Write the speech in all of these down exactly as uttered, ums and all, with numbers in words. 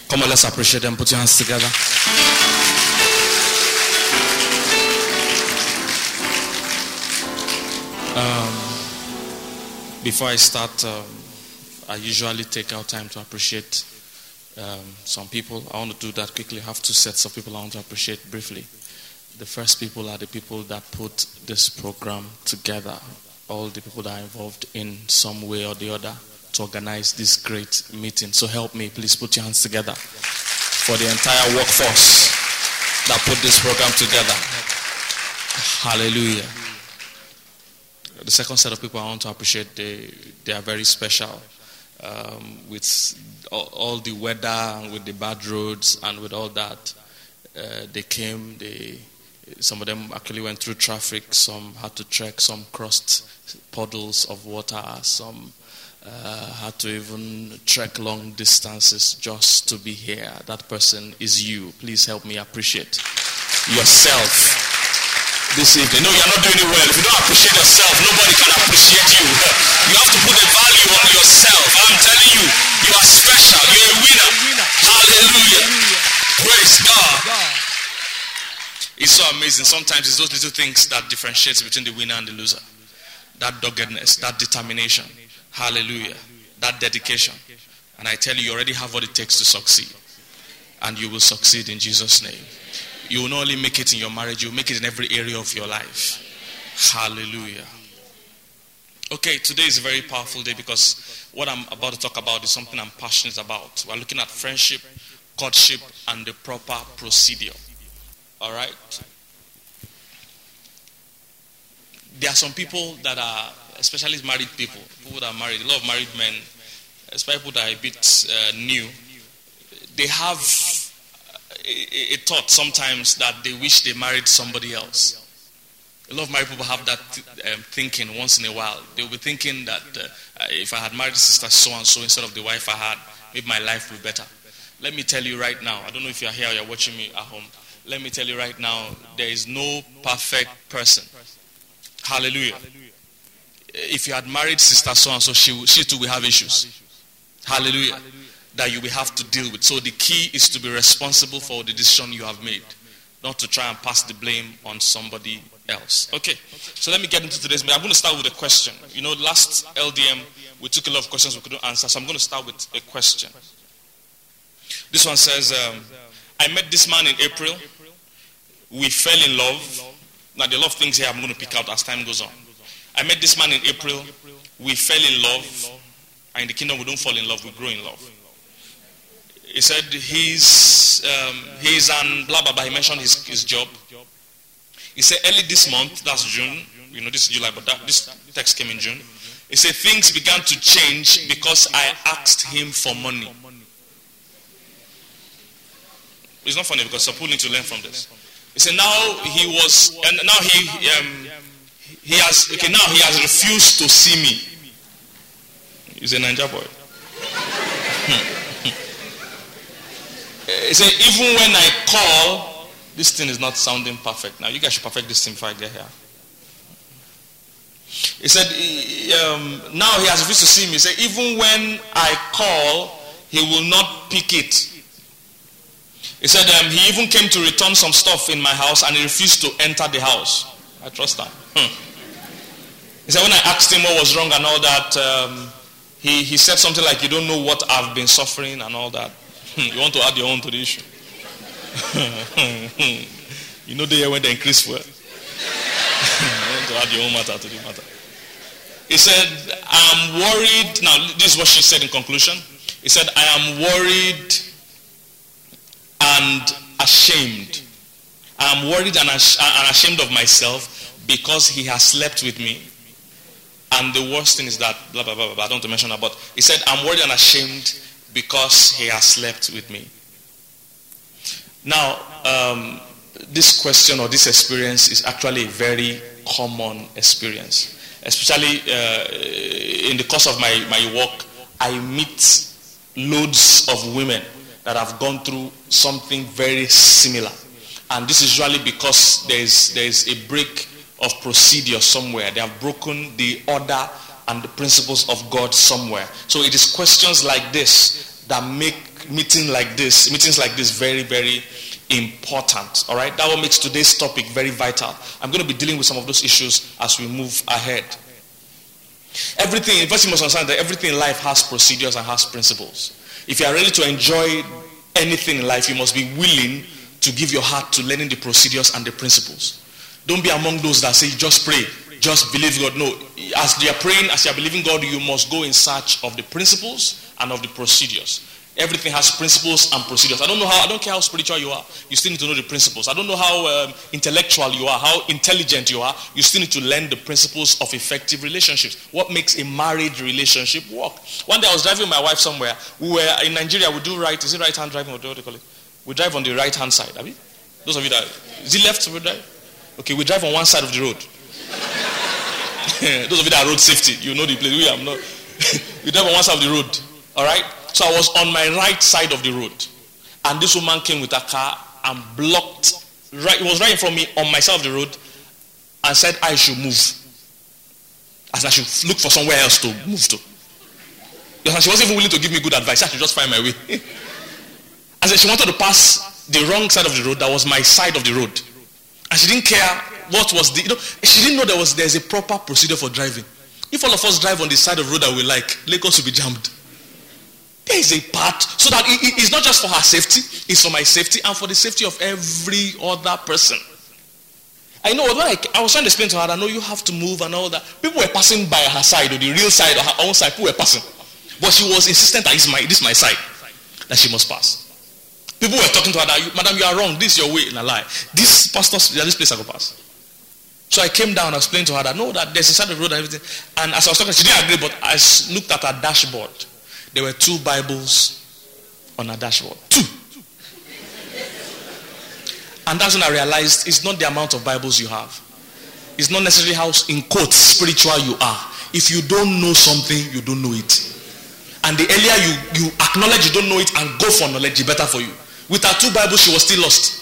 Come on, let's appreciate them. Put your hands together. Um, before I start, um, I usually take out time to appreciate um, some people. I want to do that quickly. I have two sets of people I want to appreciate briefly. The first people are the people that put this program together. All the people that are involved in some way or the other to organize this great meeting. So help me, please put your hands together for the entire workforce that put this program together. Hallelujah. The second set of people I want to appreciate, they, they are very special. Um, with all, all the weather and with the bad roads and with all that, uh, they came, they... Some of them actually went through traffic. Some had to trek. Some crossed puddles of water. Some uh, had to even trek long distances just to be here. That person is you. Please help me appreciate yourself this evening. No, you're not doing it well. If you don't appreciate yourself, nobody can appreciate you. You have to put a value on yourself. I'm telling you, you are special. You're a winner. Hallelujah. Praise God. It's so amazing. Sometimes it's those little things that differentiates between the winner and the loser. That doggedness, that determination. Hallelujah. That dedication. And I tell you, you already have what it takes to succeed. And you will succeed in Jesus' name. You will not only make it in your marriage, you will make it in every area of your life. Hallelujah. Okay, today is a very powerful day because what I'm about to talk about is something I'm passionate about. We're looking at friendship, courtship, and the proper procedure. All right. There are some people that are, especially married people, people that are married, a lot of married men, especially people that are a bit uh, new, they have a, a thought sometimes that they wish they married somebody else. A lot of married people have that um, thinking once in a while. They'll be thinking that uh, if I had married sister so-and-so instead of the wife I had, maybe my life would be better. Let me tell you right now, I don't know if you're here or you're watching me at home, let me tell you right now, there is no perfect person. Hallelujah. If you had married sister so-and-so, she, she too will have issues. Hallelujah. That you will have to deal with. So the key is to be responsible for the decision you have made. Not to try and pass the blame on somebody else. Okay. So let me get into today's meeting. I'm going to start with a question. You know, last L D M, we took a lot of questions we couldn't answer. So I'm going to start with a question. This one says, um, I met this man in April. We fell in love. Now, there are a lot of things here I'm going to pick out as time goes on. I met this man in April. We fell in love. And in the kingdom, we don't fall in love, we grow in love. He said he's, um, he's an blah, blah, blah. He mentioned his, his job. He said early this month, that's June. You know, this is July, but that, this text came in June. He said things began to change because I asked him for money. It's not funny because some people need to learn from this. He said now he was, and now he um, he has, okay, now he has refused to see me. He's a Ninja boy. He said even when I call, this thing is not sounding perfect. Now you guys should perfect this thing before I get here. He said um, now he has refused to see me. He said even when I call, he will not pick it. He said um, he even came to return some stuff in my house and he refused to enter the house. I trust that. Hmm. He said when I asked him what was wrong and all that, um, he, he said something like, you don't know what I've been suffering and all that. You want to add your own to the issue. You know they when they increase fuel. You want to add your own matter to the matter. He said, I'm worried. Now this is what she said in conclusion. He said, I am worried and ashamed. I'm worried and ashamed of myself because he has slept with me. And the worst thing is that, blah, blah, blah, blah, I don't want to mention that, but he said, I'm worried and ashamed because he has slept with me. Now, um, this question or this experience is actually a very common experience. Especially uh, in the course of my, my work, I meet loads of women that have gone through something very similar. And this is usually because there is, there is a break of procedure somewhere. They have broken the order and the principles of God somewhere. So it is questions like this that make meeting like this, meetings like this very, very important. All right? That what makes today's topic very vital. I'm going to be dealing with some of those issues as we move ahead. Everything, first you must understand that everything in life has procedures and has principles. If you are ready to enjoy anything in life, you must be willing to give your heart to learning the procedures and the principles. Don't be among those that say, just pray, just believe God. No, as you are praying, as you are believing God, you must go in search of the principles and of the procedures. Everything has principles and procedures. I don't know how, I don't care how spiritual you are, you still need to know the principles. I don't know how um, intellectual you are, how intelligent you are, you still need to learn the principles of effective relationships. What makes a married relationship work? One day I was driving my wife somewhere. We were in Nigeria, we do right, is it right hand driving or what do you call it? We drive on the right hand side, have you? Those of you that, is it left we drive? Okay, we drive on one side of the road. Those of you that are road safety, you know the place. We am not. We drive on one side of the road, all right? So I was on my right side of the road, and this woman came with a car and blocked, right, it was right in front of me on my side of the road, and said I should move. As I should look for somewhere else to move to. Because she wasn't even willing to give me good advice. I should just find my way. I said she wanted to pass the wrong side of the road that was my side of the road. And she didn't care what was the, you know, she didn't know there was there's a proper procedure for driving. If all of us drive on the side of the road that we like, Lagos will be jammed. There is a part, so that it, it's not just for her safety, it's for my safety and for the safety of every other person. I know, when I, I was trying to explain to her that no, you have to move and all that. People were passing by her side, or the real side, or her own side, people were passing. But she was insistent that it's my, this is my side, that she must pass. People were talking to her that, Madam, you are wrong, this is your way, in a lie. This pastor, this place I go pass. So I came down and explained to her that no, that there's a side of the road and everything. And as I was talking, she didn't agree, but I looked at her dashboard. There were two Bibles on her dashboard. Two. And that's when I realized it's not the amount of Bibles you have. It's not necessarily how, in quotes, spiritual you are. If you don't know something, you don't know it. And the earlier you, you acknowledge you don't know it and go for knowledge, it's better for you. With her two Bibles, she was still lost.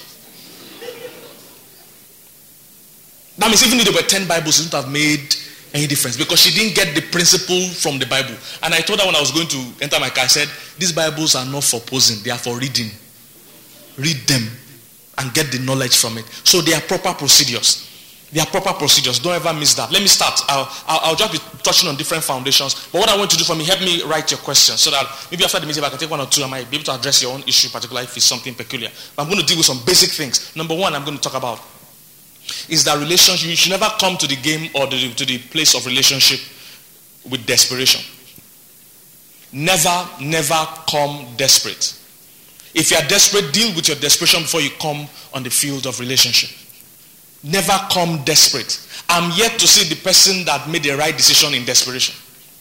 That means even if there were ten Bibles, it wouldn't have made any difference because she didn't get the principle from the Bible. And I told her when I was going to enter my car, I said, these Bibles are not for posing, they are for reading. Read them and get the knowledge from it. So they are proper procedures. They are proper procedures. Don't ever miss that. Let me start. I'll, I'll, I'll just be touching on different foundations. But what I want to do for me, help me write your questions so that maybe after the meeting, if I can take one or two, I might be able to address your own issue, particularly if it's something peculiar. But I'm going to deal with some basic things. Number one, I'm going to talk about is that relationship. You should never come to the game or the, to the place of relationship with desperation. Never, never come desperate. If you are desperate, deal with your desperation before you come on the field of relationship. Never come desperate. I'm yet to see the person that made the right decision in desperation.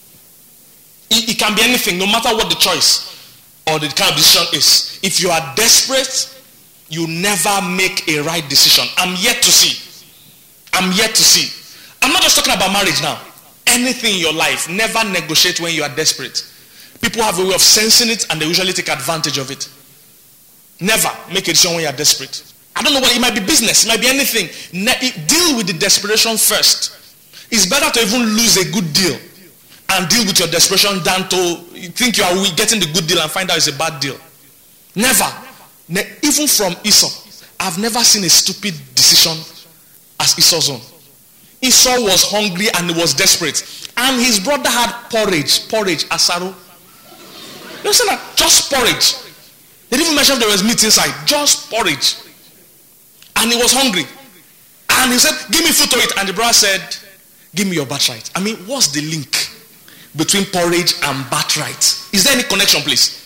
It, it can be anything, no matter what the choice or the kind of decision is. If you are desperate, you never make a right decision. I'm yet to see. I'm yet to see. I'm not just talking about marriage now. Anything in your life, never negotiate when you are desperate. People have a way of sensing it and they usually take advantage of it. Never make a decision when you are desperate. I don't know what, it might be business, it might be anything. Ne- deal with the desperation first. It's better to even lose a good deal and deal with your desperation than to think you are getting the good deal and find out it's a bad deal. Never. Ne- even from Esau, I've never seen a stupid decision as Esau's own. Esau was hungry and he was desperate. And his brother had porridge, porridge, asaro. You understand that? Just porridge. They didn't even mention there was meat inside. Just porridge. And he was hungry. And he said, give me food to eat. And the brother said, give me your birthright. I mean, what's the link between porridge and birthright? Is there any connection, please?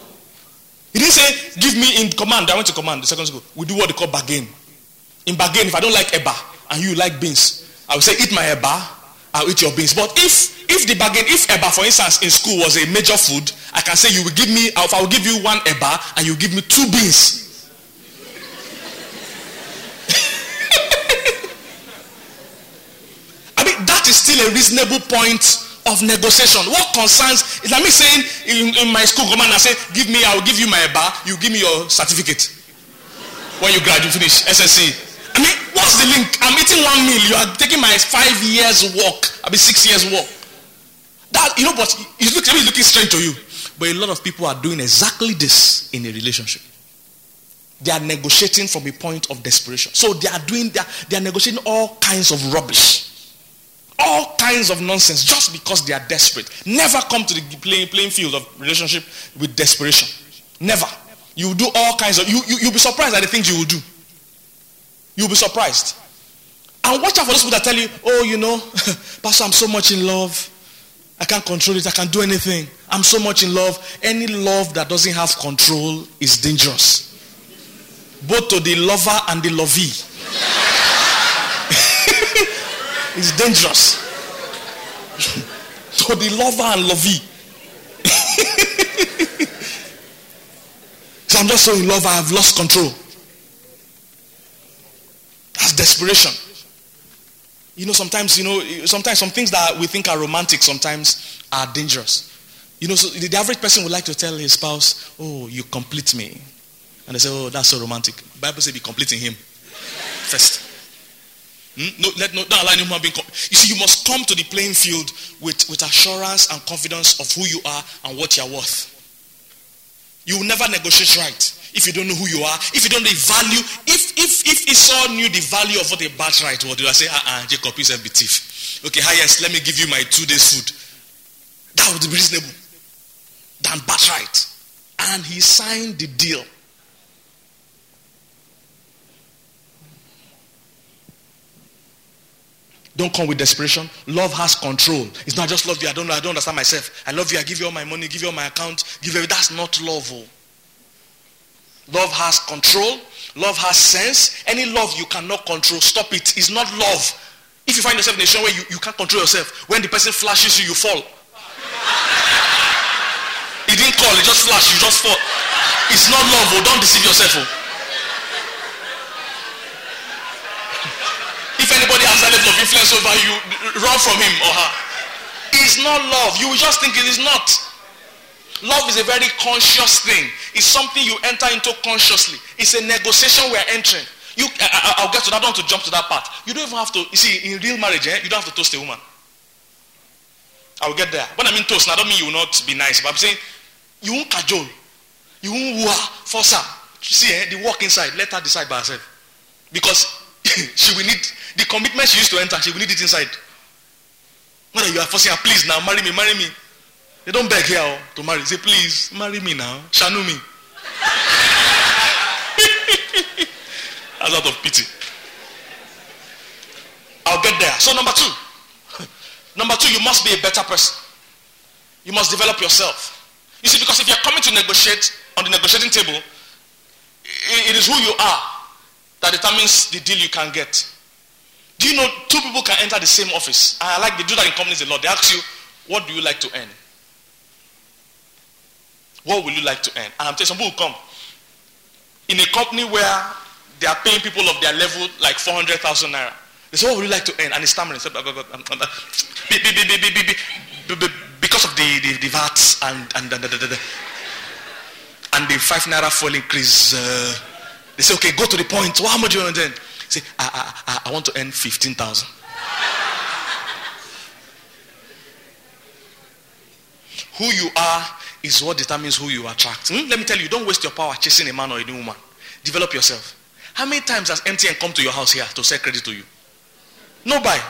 He didn't say, give me in command. I went to command the second school. We do what they call bargain. In bargain, if I don't like eba and you like beans, I will say, eat my eba, I'll eat your beans. But if if the bargain, if eba, for instance, in school was a major food, I can say you will give me, if I will give you one eba and you give me two beans. I mean, that is still a reasonable point of negotiation. What concerns, is like me saying in, in my school command, I say, give me, I will give you my eba, you give me your certificate. When you graduate, finish S S C. I mean, what's the link? I'm eating one meal. You are taking my five years walk. I mean, six years walk. That, you know, but he's looking, he's looking strange to you. But a lot of people are doing exactly this in a relationship. They are negotiating from a point of desperation. So they are doing, they are, they are negotiating all kinds of rubbish. All kinds of nonsense just because they are desperate. Never come to the playing, playing field of relationship with desperation. Never. You will do all kinds of, you, you, you'll be surprised at the things you will do. You'll be surprised. And watch out for those people that tell you, oh, you know, Pastor, I'm so much in love. I can't control it. I can't do anything. I'm so much in love. Any love that doesn't have control is dangerous. Both to the lover and the lovee. It's dangerous. To the lover and lovee. So I'm just so in love, I have lost control. That's desperation. You know, sometimes, you know, sometimes some things that we think are romantic sometimes are dangerous. You know, so the average person would like to tell his spouse, oh, you complete me. And they say, oh, that's so romantic. The Bible says be completing him first. Hmm? No, let no, don't allow anyone being. Com- you see, you must come to the playing field with, with assurance and confidence of who you are and what you're worth. You will never negotiate right if you don't know who you are. If you don't know the value, if if if Esau knew the value of what a birthright was, they would say, ah, uh-uh, Jacob is a thief. Okay, highest, let me give you my two days food. That would be reasonable than birthright. And he signed the deal. Don't come with desperation. Love has control. It's not just love you. I don't know. I don't understand myself. I love you. I give you all my money. Give you all my account. Give you. That's not love. Oh. Love has control. Love has sense. Any love you cannot control, stop it. It's not love. If you find yourself in a situation where you, you can't control yourself, when the person flashes you, you fall. He didn't call. He just flashed. You just fall. It's not love. Oh. Don't deceive yourself. Oh. If anybody has a level of influence over you, run from him or her. It's not love. You will just think it is not. Love is a very conscious thing. It's something you enter into consciously. It's a negotiation we are entering. You, I, I'll get to that. I don't want to jump to that part. You don't even have to, you see, in real marriage, eh, you don't have to toast a woman. I'll get there. When I mean toast, I don't mean you will not be nice, but I'm saying you won't cajole. You won't woo her, force her. See, eh, the work inside, let her decide by herself. Because she will need the commitment she used to enter, she will need it inside. Whether you are forcing her, please now, marry me, marry me. They don't beg here to marry. Say, please, marry me now. Shanu me. That's out of pity. I'll get there. So number two. Number two, you must be a better person. You must develop yourself. You see, because if you're coming to negotiate on the negotiating table, it is who you are that determines the deal you can get. Do you know two people can enter the same office? I like they do that in companies a lot. They ask you, what do you like to earn? What will you like to earn? And I'm telling you, some people will come. In a company where they are paying people of their level like four hundred thousand naira. They say, what would you like to earn? And he's stammering. Because of the, the, the V A T and, and, and, and, and the five naira fuel increase, uh, they say, okay, go to the point. Well, how much do you want to earn? Say, I, I, I want to earn fifteen thousand. Who you are is what determines who you attract. Hmm? Let me tell you, don't waste your power chasing a man or a woman. Develop yourself. How many times has M T N come to your house here to sell credit to you? No buy.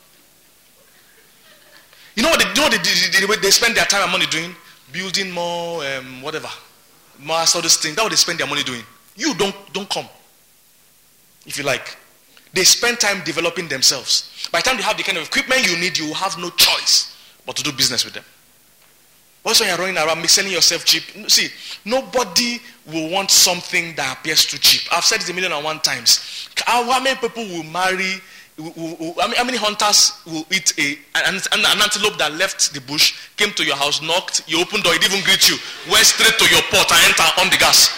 You know what they, you know what they, they, they, they spend their time and money doing? Building more, um, whatever. More all these things. That's what they spend their money doing. You don't, don't come. If you like. They spend time developing themselves. By the time they have the kind of equipment you need, you will have no choice but to do business with them. Also, when you're running around selling yourself cheap, see, nobody will want something that appears too cheap. I've said it a million and one times. How many people will marry, will, will, will, how many hunters will eat a, an, an antelope that left the bush, came to your house, knocked, you opened door, it didn't even greet you, went straight to your pot and enter on the gas.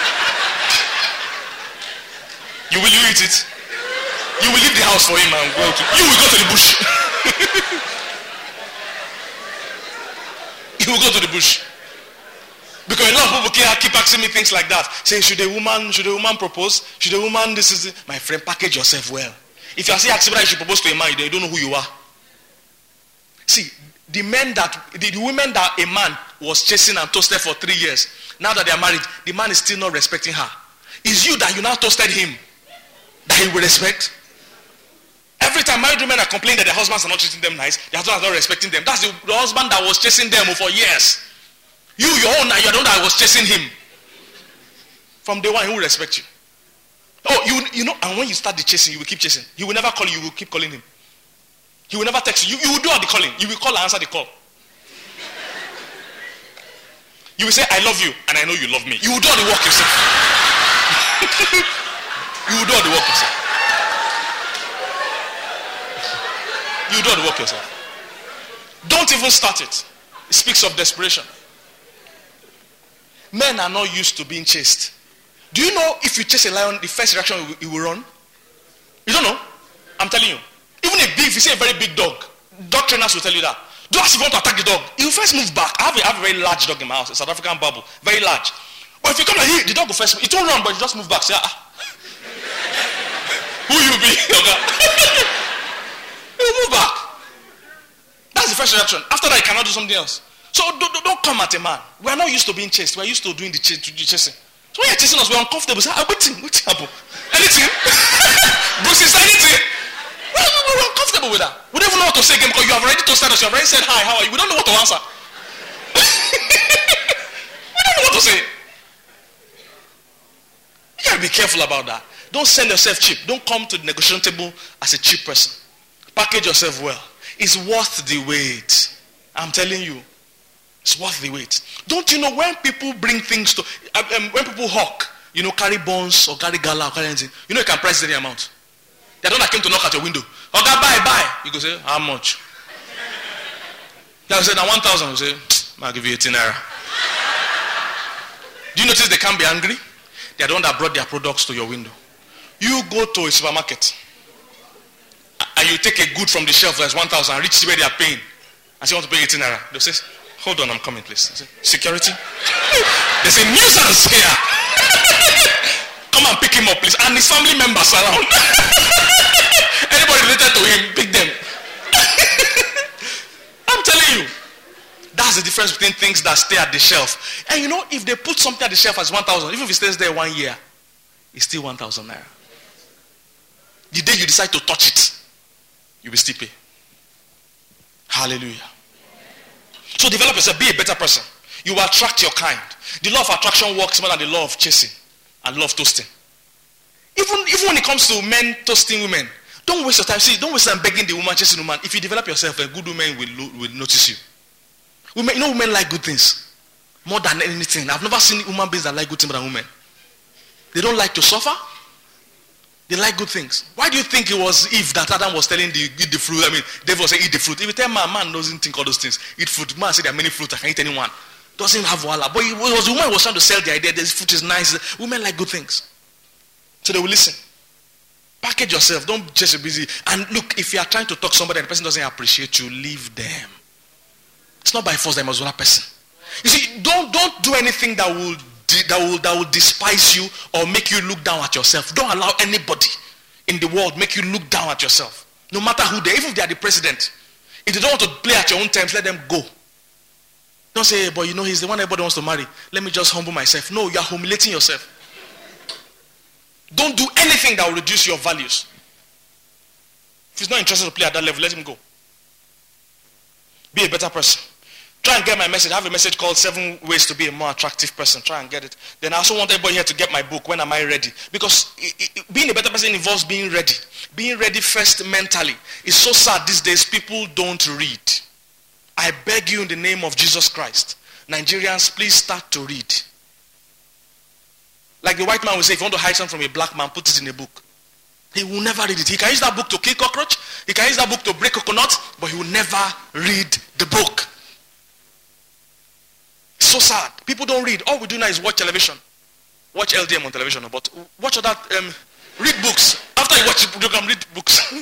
You will you eat it? You will leave the house for him and go to, you will go to the bush. You will go to the bush. Because a lot of people keep asking me things like that. Say, should a woman, should a woman propose? Should a woman, this is it? My friend, package yourself well. If you are saying asking whether you should propose to a man, you don't know who you are. See, the men that, the, the women that a man was chasing and toasted for three years. Now that they are married, the man is still not respecting her. It's you that you now toasted him that he will respect. Every time married women are complaining that their husbands are not treating them nice, their husbands are not respecting them. That's the, the husband that was chasing them for years. You, your own, you're the one that was chasing him. From day one, he will respect you. Oh, you you know, and when you start the chasing, you will keep chasing. He will never call you, you will keep calling him. He will never text you. You, you will do all the calling. You will call and answer the call. You will say, I love you, and I know you love me. You will do all the work yourself. You will do all the work yourself. You will do all the work yourself. Don't even start it. It speaks of desperation. Men are not used to being chased. Do you know if you chase a lion, the first reaction he will run? You don't know? I'm telling you. Even a big, if you see a very big dog, dog trainers will tell you that. Don't ask if you want to attack the dog. He will first move back. I have a, I have a very large dog in my house, a South African bubble, very large. But if you come like here, the dog will first, it won't run, but you just move back. Say, ah. Who you be? He will move back. That's the first reaction. After that, he cannot do something else. So don't, don't come at a man. We are not used to being chased. We are used to doing the, ch- the chasing. So when you're chasing us, we're uncomfortable. Say, ah, waiting, waiting, Abu. Anything? Bruce is anything. We're, we're uncomfortable with that. We don't even know what to say again because you have already toasted us. You have already said hi, how are you? We don't know what to answer. We don't know what to say. You gotta be careful about that. Don't send yourself cheap. Don't come to the negotiation table as a cheap person. Package yourself well. It's worth the wait. I'm telling you. It's worth the wait. Don't you know when people bring things to, um, when people hawk, you know, carry bonds or carry gala or carry anything, you know you can price any amount. They don't like him to knock at your window. Oh, God, buy, buy. You go say, how much? They say, now one thousand. You say, I'll give you eighteen naira. Do you notice they can't be angry? They are the one that brought their products to your window. You go to a supermarket and you take a good from the shelf that's one thousand and reach where they are paying and say, you want to pay eighteen naira. They say, hold on, I'm coming, please. I say, security? There's a nuisance here. Come and pick him up, please. And his family members around. Anybody related to him, pick them. I'm telling you. That's the difference between things that stay at the shelf. And you know, if they put something at the shelf as one thousand, even if it stays there one year, it's still one thousand naira. The day you decide to touch it, you will still pay. Hallelujah. So develop yourself, be a better person. You will attract your kind. The law of attraction works more than the law of chasing and law of toasting. Even, even when it comes to men toasting women, don't waste your time. See, don't waste time begging the woman, chasing the woman. If you develop yourself, a good woman will, will notice you. Women, you know, women like good things more than anything. I've never seen human beings that like good things more than women. They don't like to suffer. They like good things. Why do you think it was Eve that Adam was telling the eat the fruit? I mean, devil was saying eat the fruit. If you tell man, man doesn't think all those things. Eat fruit. Man said there are many fruits. I can eat anyone. Doesn't have wala. But it was the woman who was trying to sell the idea. This fruit is nice. Women like good things, so they will listen. Package yourself. Don't just be busy. And look, if you are trying to talk to somebody and the person doesn't appreciate you, leave them. It's not by force that must be one person. You see, don't don't do anything that will that will that will despise you or make you look down at yourself. Don't allow anybody in the world make you look down at yourself. No matter who they, even if they are the president. If they don't want to play at your own terms, let them go. Don't say, but you know, he's the one everybody wants to marry. Let me just humble myself. No, you are humiliating yourself. Don't do anything that will reduce your values. If he's not interested to play at that level, let him go. Be a better person. Try and get my message. I have a message called Seven Ways to Be a More Attractive Person. Try and get it. Then I also want everybody here to get my book, When Am I Ready? Because it, it, being a better person involves being ready. Being ready first mentally. It's so sad these days people don't read. I beg you in the name of Jesus Christ, Nigerians, please start to read. Like the white man will say, if you want to hide something from a black man, put it in a book. He will never read it. He can use that book to kill cockroach. He can use that book to break coconut, but he will never read the book. So sad. People don't read. All we do now is watch television. Watch L D M on television, but watch other, um, read books. After you watch the program, read books.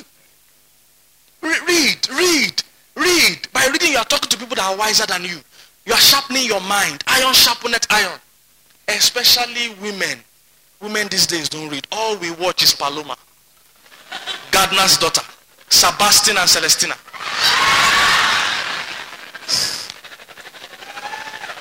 read, read, read. By reading, you are talking to people that are wiser than you. You are sharpening your mind. Iron sharpeneth iron. Especially women. Women these days don't read. All we watch is Paloma, Gardner's daughter, Sebastian and Celestina.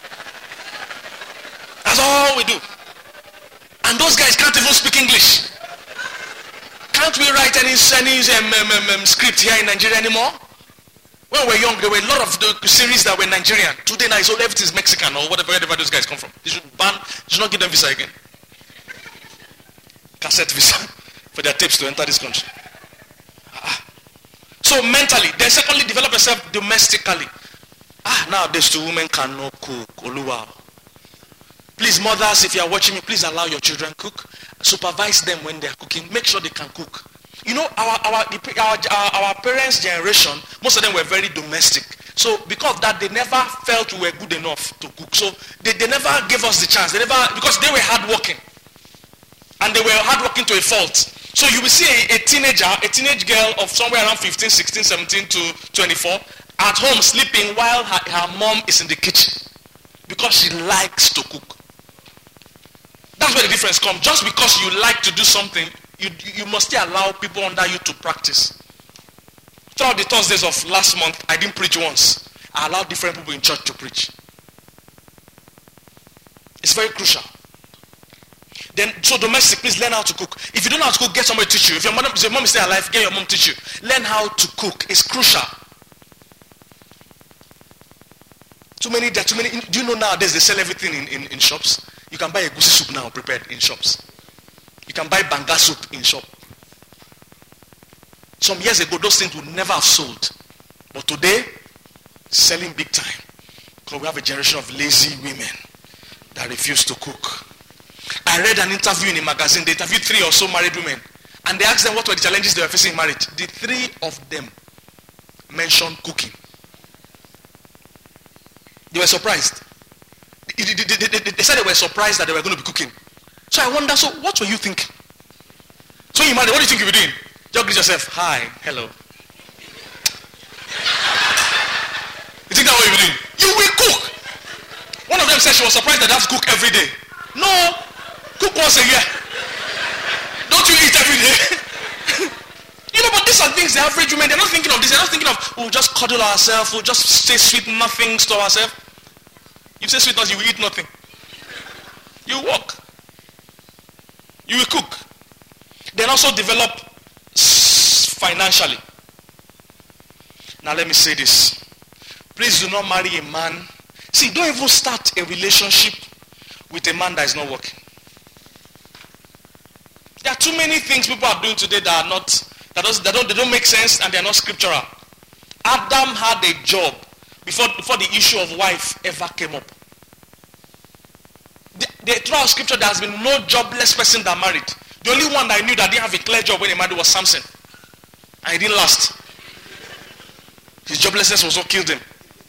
And those guys can't even speak English. Can't we write any, any um, um, um, script here in Nigeria anymore? When we were young, there were a lot of the series that were Nigerian. Today now, it's all everything is Mexican or whatever, wherever those guys come from. They should ban, they should not give them visa again. Cassette visa for their tapes to enter this country. Ah. So mentally, then secondly, develop yourself domestically. Ah, nowadays two women cannot cook. Oluwa. Please, mothers, if you are watching me, please allow your children cook. Supervise them when they are cooking. Make sure they can cook. You know, our our, our our our parents' generation, most of them were very domestic. So because of that, they never felt we were good enough to cook. So they, they never gave us the chance. They never, because they were hardworking. And they were hardworking to a fault. So you will see a, a teenager, a teenage girl of somewhere around fifteen, sixteen, seventeen to twenty-four at home sleeping while her, her mom is in the kitchen. Because she likes to cook. That's where the difference comes. Just because you like to do something, you, you must still allow people under you to practice. Throughout the Thursdays of last month, I didn't preach once. I allowed different people in church to preach. It's very crucial. Then, so domestic, please learn how to cook. If you don't know how to cook, get somebody to teach you. If your mom, if your mom is still alive, get your mom to teach you. Learn how to cook. It's crucial. Too many, there are too many. Do you know nowadays they sell everything in, in, in shops? You can buy a goosey soup now prepared in shops. You can buy banga soup in shop. Some years ago, those things would never have sold. But today, selling big time. Because we have a generation of lazy women that refuse to cook. I read an interview in a magazine. They interviewed three or so married women. And they asked them what were the challenges they were facing in marriage. The three of them mentioned cooking. They were surprised. They, they, they, they, they said they were surprised that they were going to be cooking. So I wonder, so what were you thinking? So you married, what do you think you were doing? Just greet yourself. Hi, hello. You think that's what you were doing? You will cook. One of them said she was surprised that they have to cook every day. No, cook once a year. Don't you eat every day? You know, but these are things the average women, they're not thinking of this. They're not thinking of, we'll just cuddle ourselves, we'll just say sweet nothings to ourselves. You say sweet nothings, you will eat nothing. You walk. You will cook. Then also develop financially. Now let me say this. Please do not marry a man. See, don't even start a relationship with a man that is not working. There are too many things people are doing today that are not, that, does, that don't, they don't make sense and they are not scriptural. Adam had a job before, before the issue of wife ever came up. The, the, throughout scripture, there has been no jobless person that married. The only one that I knew that didn't have a clear job when he married was Samson. And he didn't last. His joblessness was what killed him.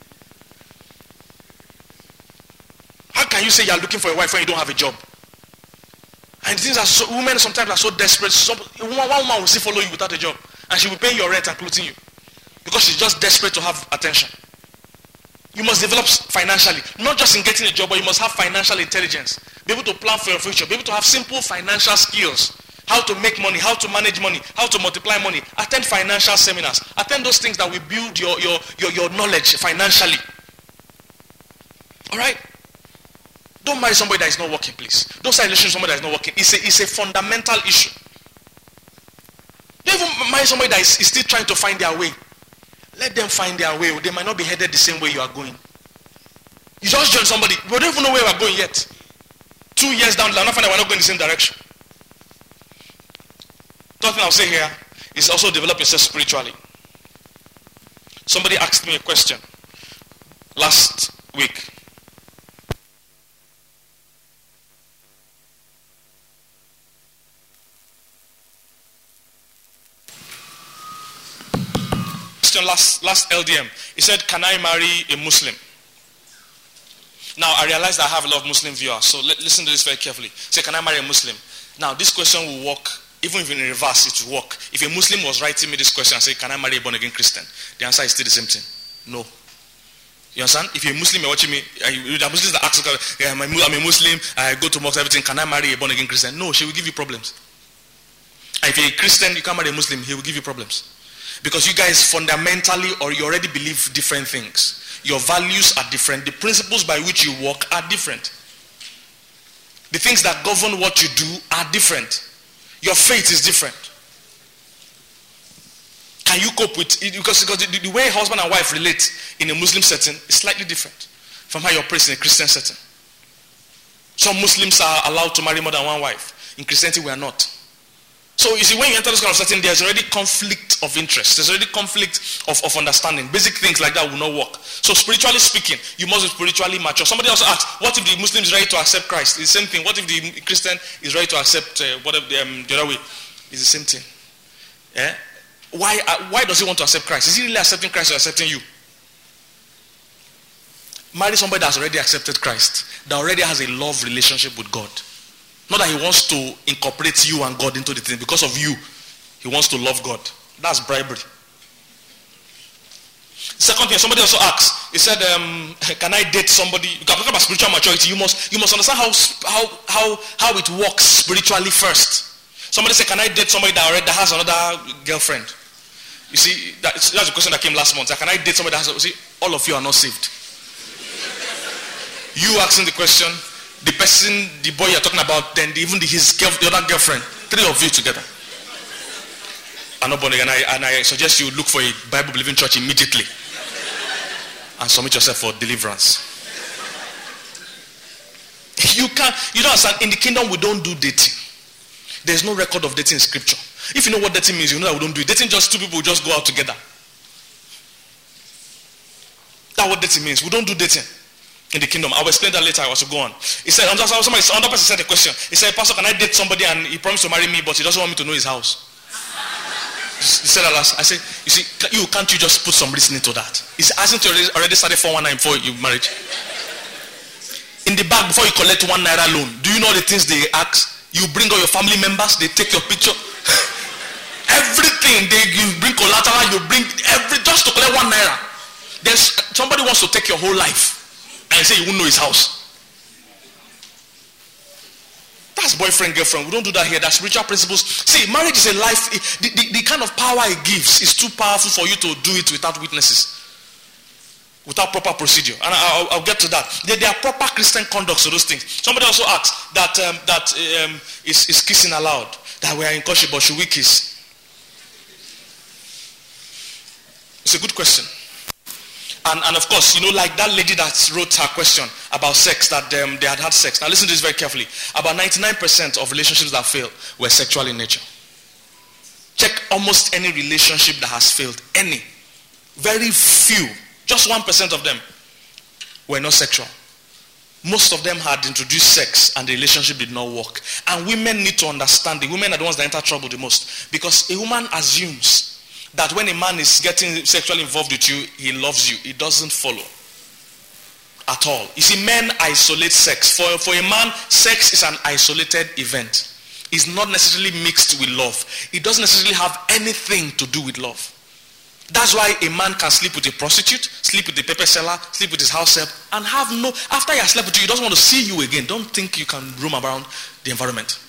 How can you say you are looking for a wife when you don't have a job? And things are so, women sometimes are so desperate. So, one, one woman will still follow you without a job. And she will pay your rent and clothing you. Because she's just desperate to have attention. You must develop financially. Not just in getting a job, but you must have financial intelligence. Be able to plan for your future. Be able to have simple financial skills. How to make money, how to manage money, how to multiply money. Attend financial seminars. Attend those things that will build your, your, your, your knowledge financially. Alright? Don't marry somebody that is not working, please. Don't start a relationship with somebody that is not working. It's a, it's a fundamental issue. Don't even marry somebody that is, is still trying to find their way. Let them find their way. They might not be headed the same way you are going. You just join somebody. We don't even know where we are going yet. Two years down the line, I find that we're not going in the same direction. Third thing I'll say here is also develop yourself spiritually. Somebody asked me a question last week. Last, last L D M, he said, can I marry a Muslim? Now I realize that I have a lot of Muslim viewers, so let, listen to this very carefully. Say, can I marry a Muslim? Now this question will work, even if in reverse it will work. If a Muslim was writing me this question and say, can I marry a born again Christian? The answer is still the same thing. No. You understand? If you're a Muslim, you're watching me, there are Muslims that ask, yeah, I'm a Muslim, I go to mosque, everything, can I marry a born again Christian? No, she will give you problems. And if you're a Christian, you can't marry a Muslim, he will give you problems. Because you guys fundamentally, or you already believe different things. Your values are different. The principles by which you walk are different. The things that govern what you do are different. Your faith is different. Can you cope with it? Because, because the, the way husband and wife relate in a Muslim setting is slightly different from how you operate in a Christian setting. Some Muslims are allowed to marry more than one wife. In Christianity, we are not. So you see, when you enter this kind of setting, there's already conflict of interest. There's already conflict of, of understanding. Basic things like that will not work. So spiritually speaking, you must be spiritually mature. Somebody also asked, what if the Muslim is ready to accept Christ? It's the same thing. What if the Christian is ready to accept uh, whatever the, um, the other way? It's the same thing. Yeah? Why, uh, why does he want to accept Christ? Is he really accepting Christ or accepting you? Marry somebody that's already accepted Christ, that already has a love relationship with God. Not that he wants to incorporate you and God into the thing. Because of you, he wants to love God. That's bribery. Second thing, somebody also asked, he said, um, can I date somebody? You can talk about spiritual maturity. You must, you must understand how, how, how, how it works spiritually first. Somebody said, can I date somebody that already has another girlfriend? You see, that's, that's the question that came last month. Can I date somebody that has, you see, all of you are not saved. You asking the question, the person, the boy you're talking about, then the, even the, his girl, the other girlfriend, three of you together. I'm not born again, and I, and I suggest you look for a Bible-believing church immediately and submit yourself for deliverance. You can't, you don't understand, in the kingdom we don't do dating. There's no record of dating in scripture. If you know what dating means, you know that we don't do it. Dating just two people who just go out together. That's what dating means. We don't do dating in the kingdom. I will explain that later. I also go on. He said, somebody, another person said a question. He said, Pastor, can I date somebody and he promised to marry me, but he doesn't want me to know his house? He said that last. I said, you see, you can't you just put some reasoning to that? He's asking to already, already started four one nine before you married. In the back, before you collect one naira loan, do you know the things they ask? You bring all your family members, they take your picture. Everything, they you bring collateral, you bring every just to collect one naira. There's somebody wants to take your whole life and say you won't know his house. That's boyfriend, girlfriend. We don't do that here. That's spiritual principles. See, marriage is a life. The, the, the kind of power it gives is too powerful for you to do it without witnesses, without proper procedure. And I'll, I'll get to that. There, there are proper Christian conducts to those things. Somebody also asked that um, that um, is, is kissing allowed? That we are in courtship, but should we kiss? It's a good question. And, and of course, you know, like that lady that wrote her question about sex, that um, they had had sex. Now listen to this very carefully. About ninety-nine percent of relationships that fail were sexual in nature. Check almost any relationship that has failed. Any. Very few. Just one percent of them were not sexual. Most of them had introduced sex and the relationship did not work. And women need to understand. The women are the ones that enter trouble the most. Because a woman assumes that when a man is getting sexually involved with you, he loves you. It doesn't follow at all. You see, men isolate sex. For, for a man, sex is an isolated event. It's not necessarily mixed with love. It doesn't necessarily have anything to do with love. That's why a man can sleep with a prostitute, sleep with the pepper seller, sleep with his house help, and have no, after he has slept with you, he doesn't want to see you again. Don't think you can roam around the environment.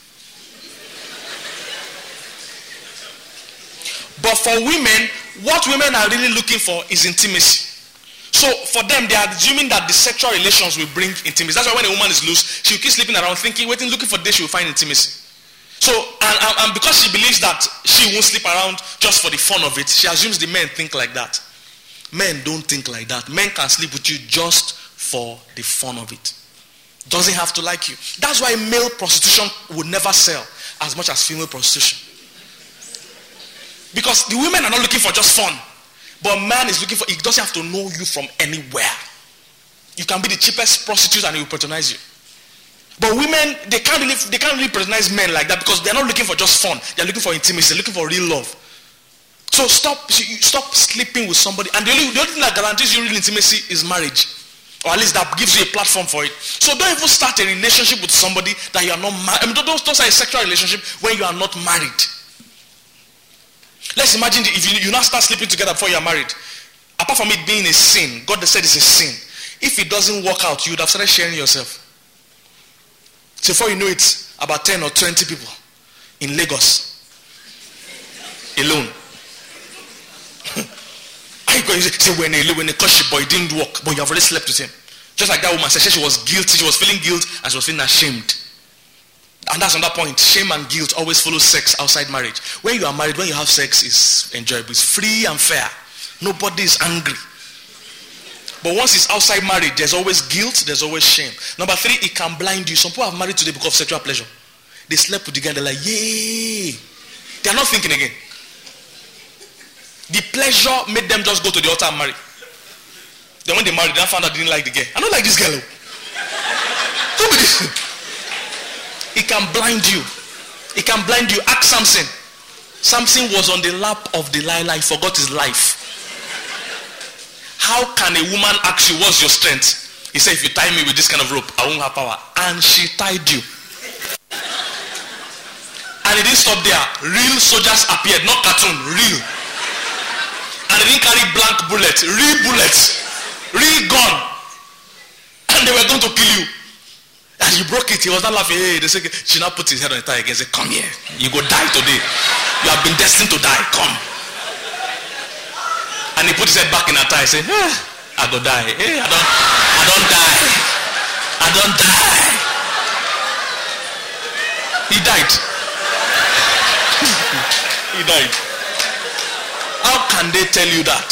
But for women, what women are really looking for is intimacy. So for them, they are assuming that the sexual relations will bring intimacy. That's why when a woman is loose, she will keep sleeping around thinking, waiting, looking for this, she will find intimacy. So, and, and, and because she believes that she won't sleep around just for the fun of it, she assumes the men think like that. Men don't think like that. Men can sleep with you just for the fun of it. Doesn't have to like you. That's why male prostitution would never sell as much as female prostitution. Because the women are not looking for just fun. But man is looking for, he doesn't have to know you from anywhere. You can be the cheapest prostitute and he will patronize you. But women, they can't really, they can't really patronize men like that because they're not looking for just fun. They're looking for intimacy. They're looking for real love. So stop, stop sleeping with somebody. And the only, the only thing that guarantees you real intimacy is marriage. Or at least that gives you a platform for it. So don't even start a relationship with somebody that you are not married. I mean, don't, don't start a sexual relationship when you are not married. Let's imagine if you, you now start sleeping together before you are married. Apart from it being a sin, God said it's a sin. If it doesn't work out, you would have started sharing yourself. So before you know it, about ten or twenty people in Lagos alone. Are you going to say when a when a courtship boy didn't work, but you have already slept with him? Just like that woman said, she was guilty, she was feeling guilt and she was feeling ashamed. And that's another point. Shame and guilt always follow sex outside marriage. When you are married, when you have sex, it's enjoyable. It's free and fair. Nobody is angry. But once it's outside marriage, there's always guilt, there's always shame. Number three, it can blind you. Some people have married today because of sexual pleasure. They slept with the guy, they're like, yay. They're not thinking again. The pleasure made them just go to the altar and marry. Then when they married, they found out they didn't like the girl. I don't like this girl. Don't be this. It can blind you. It can blind you. Ask Samson. Samson was on the lap of Delilah. He forgot his life. How can a woman ask you, what's your strength? He said, if you tie me with this kind of rope, I won't have power. And she tied you. And it didn't stop there. Real soldiers appeared, not cartoon, real. And they didn't carry blank bullets, real bullets, real gun. And they were going to kill you. And you broke it. He was not laughing. Hey, they said, she now put his head on the tie again. He said, come here. You go die today. You have been destined to die. Come. And he put his head back in her tie. He said, eh, I go die. Hey, I don't, I don't die. I don't die. He died. He died. How can they tell you that?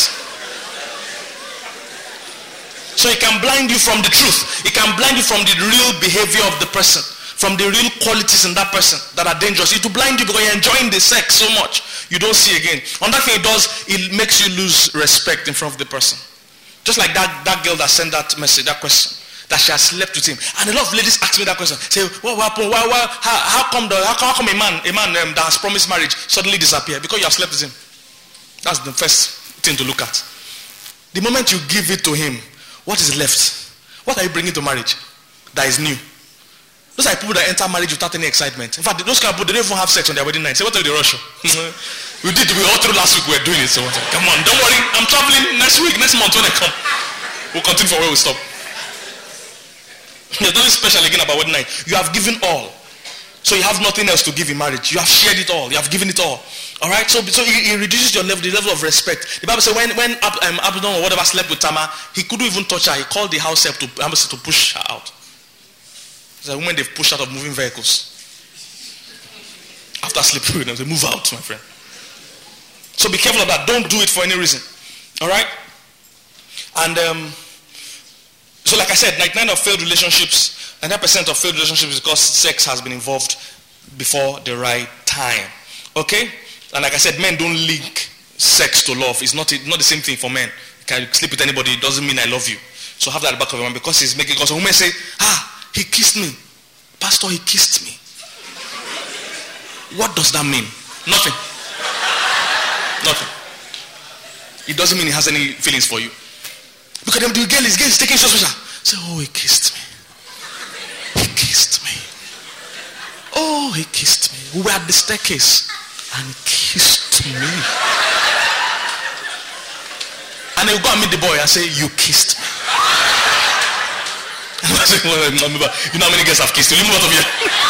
So it can blind you from the truth. It can blind you from the real behavior of the person, from the real qualities in that person that are dangerous. It will blind you because you're enjoying the sex so much you don't see again. Another thing it does, it makes you lose respect in front of the person. Just like that, that girl that sent that message, that question, that she has slept with him. And a lot of ladies ask me that question. Say, what happened? Why, why, how, how come the, how, how come a man, a man um, that has promised marriage suddenly disappear? Because you have slept with him. That's the first thing to look at. The moment you give it to him, what is left? What are you bringing to marriage that is new? Those are people that enter marriage without any excitement. In fact, those kind of people, they don't even have sex on their wedding night. Say, what are they rush? We did, we all through last week, we were doing it. So come on, don't worry. I'm traveling next week, next month when I come. We'll continue from where we stop. There's nothing special again about wedding night. You have given all. So you have nothing else to give in marriage. You have shared it all. You have given it all. All right. So, so it, it reduces your level, the level of respect. The Bible says when when Ab, um, Abdon or whatever slept with Tamar, he couldn't even touch her. He called the house help to to push her out. It's a woman they've pushed out of moving vehicles after sleeping with them. They move out, my friend. So be careful of that. Don't do it for any reason. All right. And um, so, like I said, ninety-nine of failed relationships. ninety-nine percent of failed relationships is because sex has been involved before the right time. Okay? And like I said, men don't link sex to love. It's not, not the same thing for men. You can sleep with anybody, it doesn't mean I love you. So have that at the back of your mind because he's making, because women say, ah, he kissed me. Pastor, he kissed me. What does that mean? Nothing. Nothing. It doesn't mean he has any feelings for you. Because the girl is, girl is taking so special. Say, oh, he kissed me. He kissed me. Oh, he kissed me. We were at the staircase and he kissed me. And then you go and meet the boy and say, you kissed me. And I say, well, you know how many girls have kissed you? You move out of here.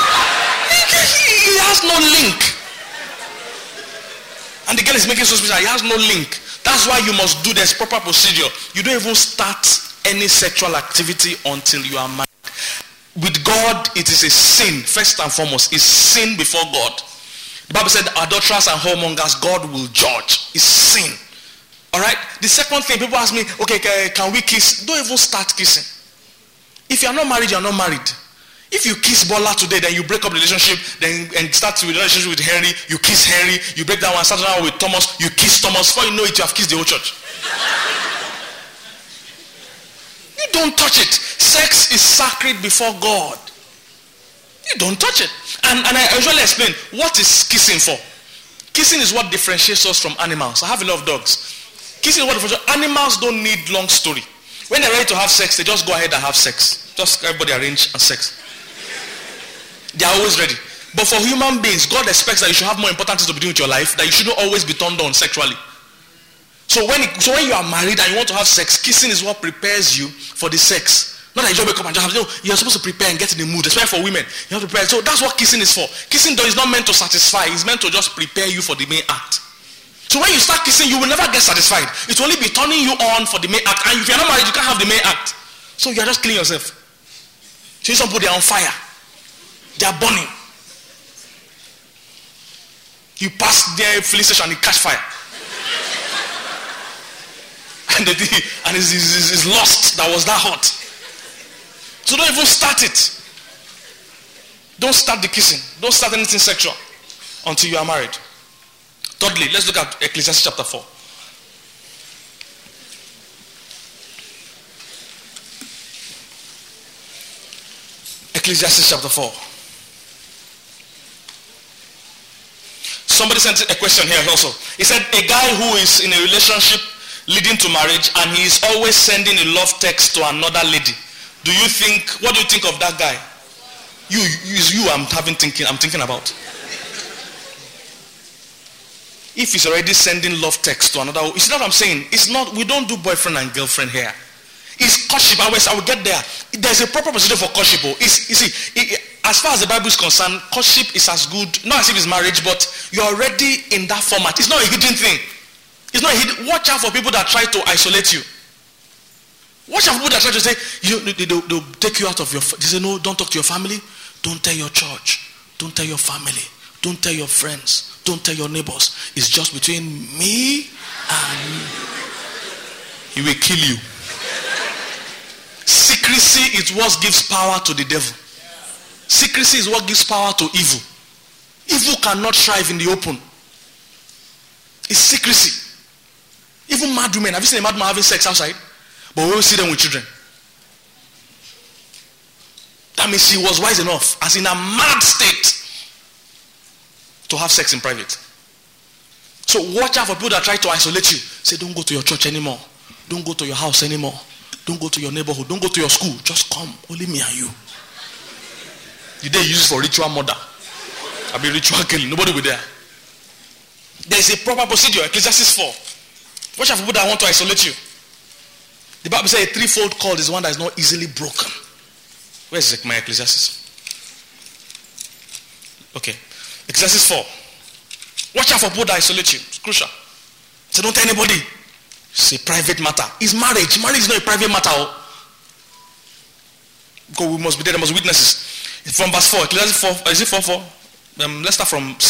He has no link. And the girl is making so special. He has no link. That's why you must do this proper procedure. You don't even start any sexual activity until you are married. With God, it is a sin. First and foremost, it's sin before God. The Bible said, adulterers and whoremongers, God will judge. It's sin. All right? The second thing, people ask me, okay, can we kiss? Don't even start kissing. If you are not married, you are not married. If you kiss Bola today, then you break up the relationship, then and start with a relationship with Henry, you kiss Henry, you break that one, start that one with Thomas, you kiss Thomas. Before you know it, you have kissed the whole church. You don't touch it. Sex is sacred before God. You don't touch it. And, and I usually explain, what is kissing for? Kissing is what differentiates us from animals. I have a lot of dogs. Kissing is what differentiates. Animals don't need long story. When they're ready to have sex, they just go ahead and have sex. Just everybody arrange and sex. They are always ready. But for human beings, God expects that you should have more important things to be doing with your life, that you shouldn't always be turned on sexually. So when, it, so when you are married and you want to have sex, kissing is what prepares you for the sex. Not that you just wake up and just have, you know, you're supposed to prepare and get in the mood, especially for women. You have to prepare. So that's what kissing is for. Kissing though is not meant to satisfy, it's meant to just prepare you for the main act. So when you start kissing, you will never get satisfied. It will only be turning you on for the main act. And if you're not married, you can't have the main act. So you're just killing yourself. See some people, they're on fire. They are burning. You pass there, filling station, and it catch fire. and the, and it's, it's, it's lost. That was that hot. So don't even start it. Don't start the kissing. Don't start anything sexual until you are married. Thirdly, let's look at Ecclesiastes chapter four. Ecclesiastes chapter four. Somebody sent a question here also. He said, a guy who is in a relationship leading to marriage and he is always sending a love text to another lady. Do you think, what do you think of that guy? You, you, you I'm having thinking, I'm thinking about. If he's already sending love text to another, you see what I'm saying? It's not, we don't do boyfriend and girlfriend here. It's courtship. I will, I will get there. There's a proper procedure for courtship. It's, you see, it, as far as the Bible is concerned, courtship is as good, not as if it's marriage, but you're already in that format. It's not a hidden thing. It's not a hidden. Watch out for people that try to isolate you. Watch out for people that try to say, you, they, they'll, they'll take you out of your, they say, no, don't talk to your family. Don't tell your church. Don't tell your family. Don't tell your friends. Don't tell your neighbors. It's just between me and you. He will kill you. Secrecy is what gives power to the devil. Secrecy is what gives power to evil. Evil cannot thrive in the open. It's secrecy. Even mad women. Have you seen a mad woman having sex outside? But we will see them with children. That means she was wise enough, as in a mad state, to have sex in private. So watch out for people that try to isolate you. Say, don't go to your church anymore. Don't go to your house anymore. Don't go to your neighborhood. Don't go to your school. Just come. Only me and you. You dare use it for ritual murder. I'll be ritual killing. Nobody will there. There is a proper procedure. Ecclesiastes four. Watch out for people that want to isolate you. The Bible says a threefold cord is one that is not easily broken. Where is my Ecclesiastes? Okay. Ecclesiastes four. Watch out for people that isolate you. It's crucial. So don't tell anybody. It's a private matter. It's marriage. Marriage is not a private matter. Because we must be there. There must be witnesses. From verse four. Ecclesiastes four. Is it four four? Um, let's start from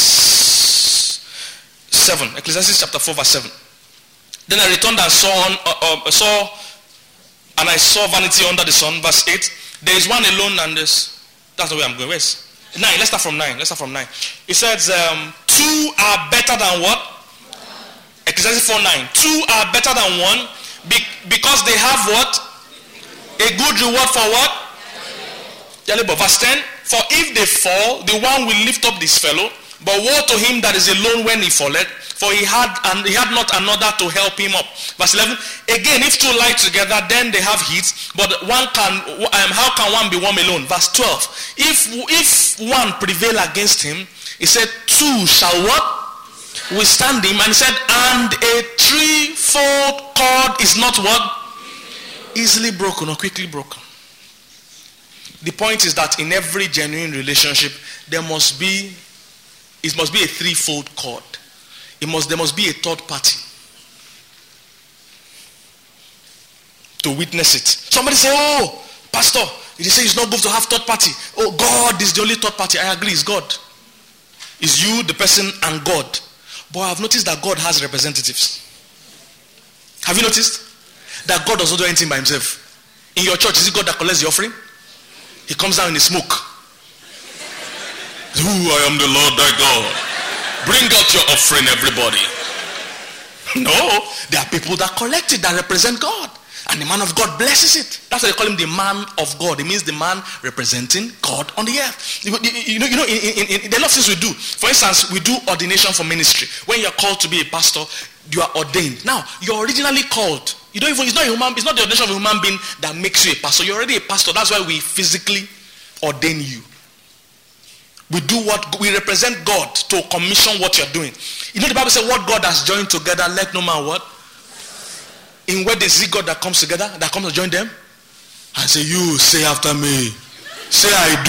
seven. Ecclesiastes chapter four verse seven. Then I returned and saw, on, uh, uh, saw and I saw vanity under the sun. Verse eight. There is one alone and this. That's the way I'm going. Where's nine? Let's start from nine. Let's start from nine. It says um, two are better than what? Ecclesiastes four nine. Two are better than one be- because they have what? A good reward for what? Verse ten. For if they fall, the one will lift up this fellow. But woe to him that is alone when he falleth, for he had and he had not another to help him up. Verse eleven. Again, if two lie together, then they have heat. But one can. Um, how can one be warm alone? Verse twelve. If if one prevail against him, he said, two shall what? Withstand him. And he said, and a threefold cord is not what? Easily broken or quickly broken. The point is that in every genuine relationship, there must be. It must be a threefold cord. It must, there must be a third party to witness it. Somebody say, oh, pastor, they say it's not good to have third party. Oh, God is the only third party. I agree, it's God. It's you, the person, and God. But I've noticed that God has representatives. Have you noticed? That God does not do anything by himself. In your church, is it God that collects the offering? He comes down in the smoke. Who I am the Lord thy God. Bring out your offering, everybody. No, there are people that collect it, that represent God. And the man of God blesses it. That's why they call him the man of God. It means the man representing God on the earth. You, you know, you know in, in, in, there are lots of things we do. For instance, we do ordination for ministry. When you're called to be a pastor, you are ordained. Now, you're originally called. You don't even, it's not a human, it's not the ordination of a human being that makes you a pastor. You're already a pastor. That's why we physically ordain you. We do what we represent God to commission what you're doing. You know the Bible says what God has joined together, let no man what? In where they see God that comes together, that comes to join them. And say, you say after me. Say I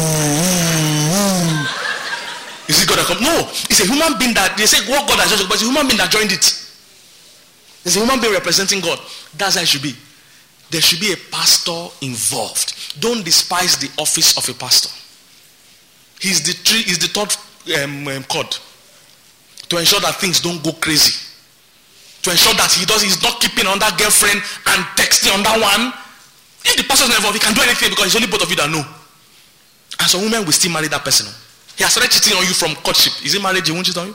do. Is it God that comes? No, it's a human being that they say what God has joined, but it's a human being that joined it. There's a human being representing God. That's how it should be. There should be a pastor involved. Don't despise the office of a pastor. He's the tree, is the third um, um, cord. to ensure that things don't go crazy. To ensure that he does, he's not keeping on that girlfriend and texting on that one. If the pastor's not involved, he can do anything because it's only both of you that know. And some women will still marry that person. He has started cheating on you from courtship. Is it marriage he won't cheat on you?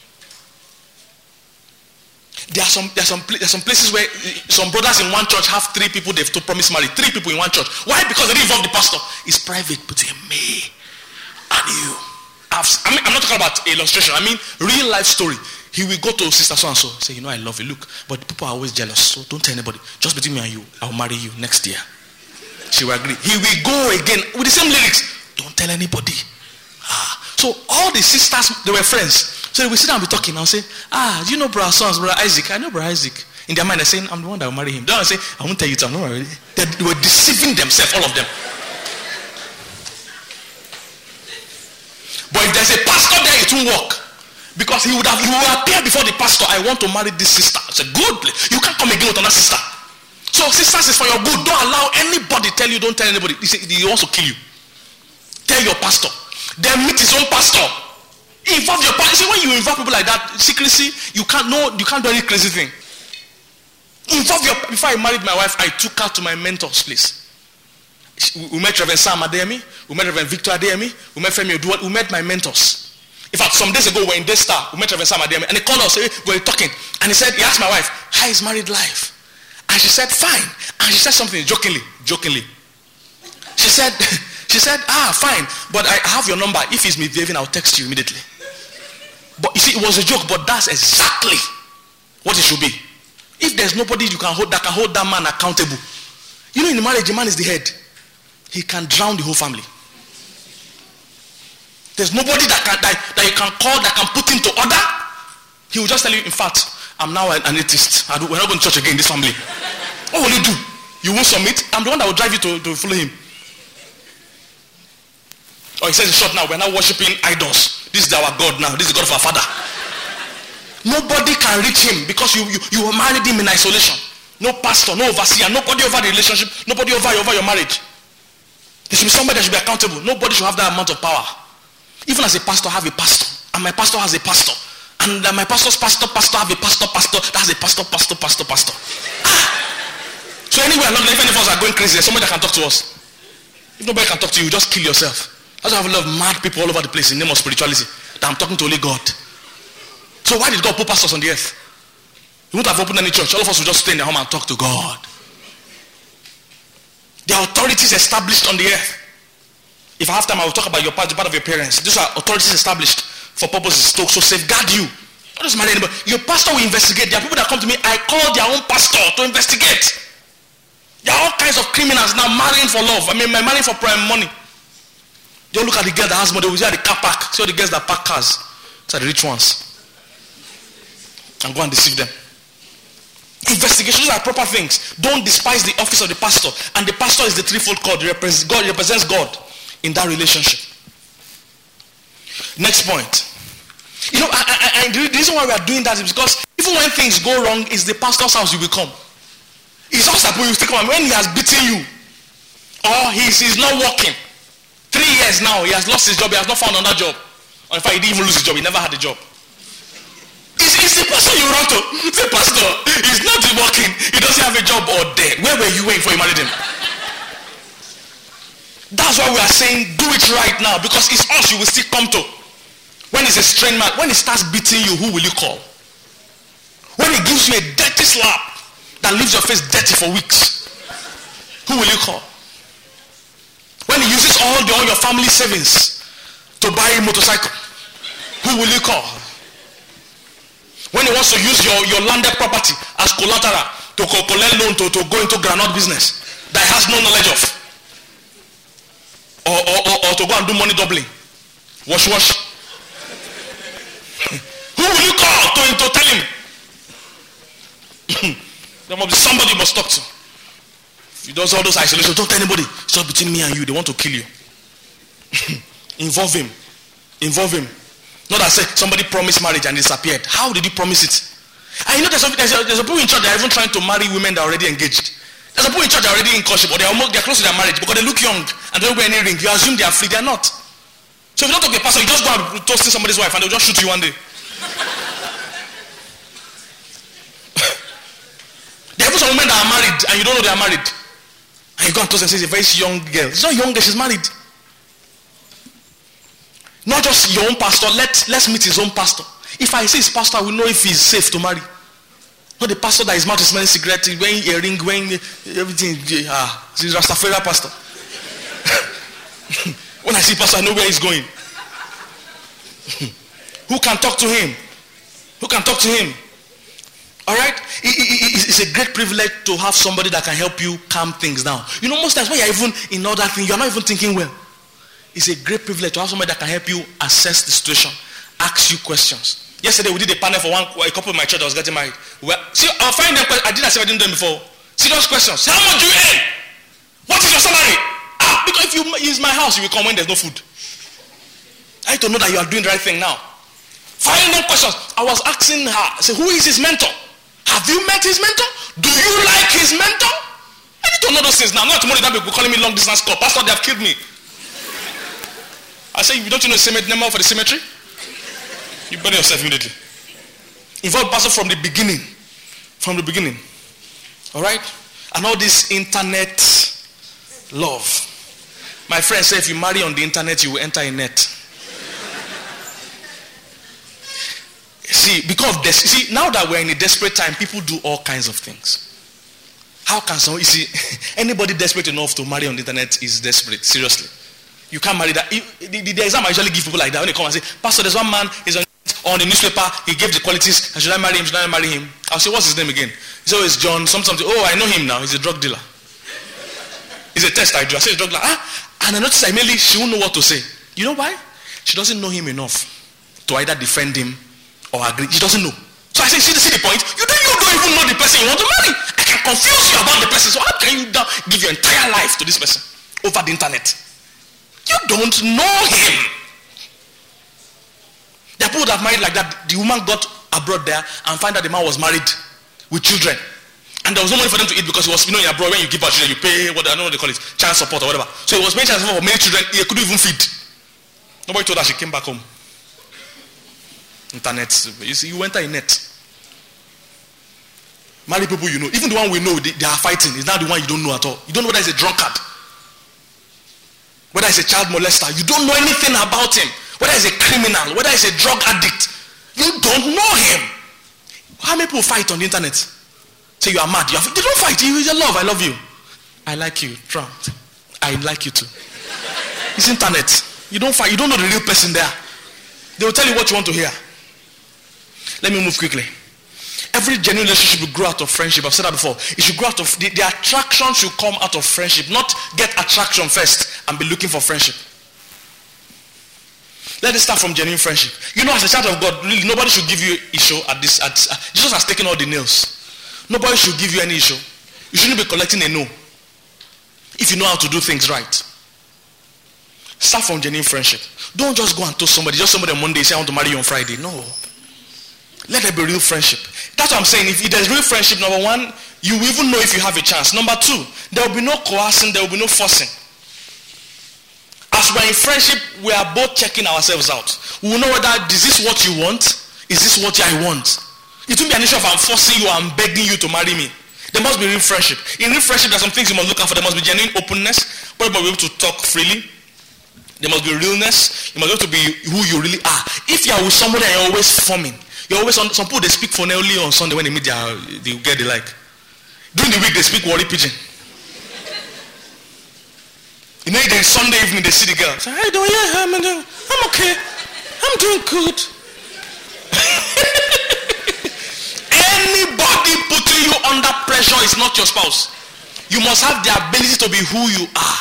There are some there are some there are some places where some brothers in one church have three people they've to promise marry. Three people in one church. Why? Because they didn't involve the pastor. It's private between me and you. I've, I mean, I'm not talking about illustration. I mean real life story. He will go to sister so and so. Say, you know, I love you. Look, but people are always jealous. So don't tell anybody. Just between me and you, I'll marry you next year. She will agree. He will go again with the same lyrics. Don't tell anybody. Ah. So all the sisters, they were friends. So they will sit down and be talking and say, ah, do you know brother sons, brother Isaac? I know brother Isaac. In their mind, they're saying, I'm the one that will marry him. They don't say, I won't tell you to. I'm not married. They were deceiving themselves, all of them. But if there's a pastor there, it won't work. Because he would have, he will appear before the pastor, I want to marry this sister. It's a good place. You can't come again with another sister. So sisters is for your good. Don't allow anybody tell you, don't tell anybody. He, say, he wants to kill you. Tell your pastor. Then meet his own pastor. Involve your pastor. See, when you involve people like that, secrecy, you can't know, you can't do any crazy thing. Involve your, before I married my wife, I took her to my mentor's place. We met Reverend Sam Adeyemi, we met Reverend Victor Adeyemi, we met Femi Oduwole, we met my mentors. In fact, some days ago, we were in Daystar, we met Reverend Sam Adeyemi, and he called us, we were talking, and he said, he asked my wife, how is married life? And she said, fine. And she said something jokingly, jokingly. She said, she said, ah, fine, but I have your number. If he's misbehaving, I'll text you immediately. But you see, it was a joke, but that's exactly what it should be. If there's nobody you can hold that can hold that man accountable. You know, in the marriage, the man is the head. He can drown the whole family. There's nobody that can that, that you can call that can put him to order. He will just tell you, in fact, I'm now an atheist. I do, we're not going to church again in this family. What will you do? You won't submit? I'm the one that will drive you to, to follow him. Or he says in short now, we're now worshiping idols. This is our God now. This is the God of our father. Nobody can reach him because you, you, you married him in isolation. No pastor, no overseer, nobody over the relationship, nobody over, over your marriage. There should be somebody that should be accountable. Nobody should have that amount of power. Even as a pastor, I have a pastor. And my pastor has a pastor. And uh, my pastor's pastor, pastor have a pastor, pastor. That's a pastor, pastor, pastor, pastor. Ah! So anyway, not if any of us are going crazy, there's somebody that can talk to us. If nobody can talk to you, just kill yourself. That's why I have a lot of mad people all over the place in the name of spirituality. That I'm talking to only God. So why did God put pastors on the earth? He wouldn't have opened any church. All of us would just stay in their home and talk to God. There are authorities established on the earth. If I have time, I will talk about your part, the part of your parents. These are authorities established for purposes to so safeguard you. Don't just marry anybody. Your pastor will investigate. There are people that come to me, I call their own pastor to investigate. There are all kinds of criminals now marrying for love. I mean, marrying for prime money. Don't look at the girl that has money. We see at the car park. See all the girls that park cars. These are the rich ones. And go and deceive them. Investigations are proper things. Don't despise the office of the pastor. And the pastor is the threefold God. He represents God, he represents God in that relationship. Next point. You know, I, I, I, the reason why we are doing that is because even when things go wrong, it's the pastor's house you will come. It's us that will still come. When he has beaten you, or he's, he's not working, three years now, he has lost his job, he has not found another job. Or in fact, he didn't even lose his job, he never had a job. It's, it's the pastor you run to. Say, pastor, he's not working. He doesn't have a job or dead. Where were you waiting for you married him? That's why we are saying, do it right now. Because it's us you will still come to. When it's a strange man, when he starts beating you, who will you call? When he gives you a dirty slap that leaves your face dirty for weeks, who will you call? When he uses all, the, all your family savings to buy a motorcycle, who will you call? When he wants to use your, your landed property as collateral to collect loan to, to go into groundnut business that he has no knowledge of, or, or, or, or to go and do money doubling, wash wash, who will you call to, to tell him? There must be somebody you must talk to. If he does all those isolations, don't tell anybody. It's just between me and you. They want to kill you. Involve him. Involve him. Not that say somebody promised marriage and disappeared. How did he promise it? And you know there's a, there's a, there's a people in church that are even trying to marry women that are already engaged. There's a people in church that are already in courtship, or they're, almost, they're close to their marriage because they look young and they don't wear any ring. You assume they are free. They're not. So if you don't talk to a pastor, you just go and toast somebody's wife and they'll just shoot you one day. men that are married and you don't know they are married. And you go and toast and say, it's a very young girl. It's not young girl, she's married. Not just your own pastor. Let, let's meet his own pastor. If I say his pastor, I will know if he's safe to marry. Not the pastor that his mouth is smelling cigarette, wearing a ring, wearing everything. Ah, he's Rastafari pastor. When I see pastor, I know where he's going. Who can talk to him? Who can talk to him? Alright? It, it, it's a great privilege to have somebody that can help you calm things down. You know, most times when you're even in all that thing, you're not even thinking well. It's a great privilege to have somebody that can help you assess the situation, ask you questions. Yesterday we did a panel for one a couple in my church that was getting married. Well, see, I'll find them. I did as if I didn't do them before. Serious questions. How much do you earn? What is your salary? Ah, because if you use my house, you will come when there's no food. I need to know that you are doing the right thing now. Find them questions. I was asking her, I said, who is his mentor? Have you met his mentor? Do you like his mentor? I need to know those things now. Not tomorrow that people calling me long distance call. Pastor, they have killed me. I say, don't you know the cemetery number for the cemetery? You bury yourself immediately. Involve pastor from the beginning. From the beginning. Alright? And all this internet love. My friend said if you marry on the internet, you will enter a net. See, because of this, see, now that we're in a desperate time, people do all kinds of things. How can someone, you see, anybody desperate enough to marry on the internet is desperate, seriously. You can't marry that. The, the, the exam I usually give people like that when they come and say, Pastor, there's one man, he's on, on the newspaper, he gave the qualities, and should I marry him, should I marry him? I'll say, what's his name again? He says, oh, it's John, something, oh, I know him now, he's a drug dealer. It's a test I do. I say, he's a drug dealer. Ah, and I notice immediately she won't know what to say. You know why? She doesn't know him enough to either defend him or agree. She doesn't know. So I say, see, see the point? You don't, you don't even know the person you want to marry. I can confuse you about the person. So how can you give your entire life to this person over the internet? You don't know him. There are people that are married like that. The woman got abroad there and find out the man was married with children. And there was no money for them to eat because it was, you know, in abroad when you give out children, you pay, what I don't know what they call it, child support or whatever. So it was paying child support for many children, he couldn't even feed. Nobody told her she came back home. Internet, you see, you enter a net. Married people you know, even the one we know, they, they are fighting. It's not the one you don't know at all. You don't know whether it's a drunkard, whether it's a child molester. You don't know anything about him. Whether it's a criminal, whether it's a drug addict. You don't know him. How many people fight on the internet? Say you are mad. You are, they don't fight. You just love. I love you. I like you. Trump. I like you too. It's internet. You don't fight. You don't know the real person there. They will tell you what you want to hear. Let me move quickly. Every genuine relationship will grow out of friendship. I've said that before. It should grow out of, the, the attraction should come out of friendship. Not get attraction first and be looking for friendship. Let it start from genuine friendship. You know, as a child of God, really, nobody should give you issue at this. At, uh, Jesus has taken all the nails. Nobody should give you any issue. You shouldn't be collecting a no. If you know how to do things right. Start from genuine friendship. Don't just go and tell somebody, just somebody on Monday say I want to marry you on Friday. No. Let there be real friendship. That's what I'm saying. If there's real friendship, number one, you will even know if you have a chance. Number two, there will be no coercing, there will be no forcing. As we're in friendship, we are both checking ourselves out. We will know whether is this what you want? Is this what I want? It won't be an issue of I'm forcing you, I'm begging you to marry me. There must be real friendship. In real friendship, there's some things you must look out for. There must be genuine openness. But you must be able to talk freely. There must be realness. You must be able to be who you really are. If you are with somebody and you're always forming, you're always on, some people they speak for only on Sunday when they meet their, they get the like. During the week they speak Warri Pidgin. You know, then Sunday evening they see the girl. Say, how you doing? Yeah, I'm, I'm okay. I'm doing good. Anybody putting you under pressure is not your spouse. You must have the ability to be who you are.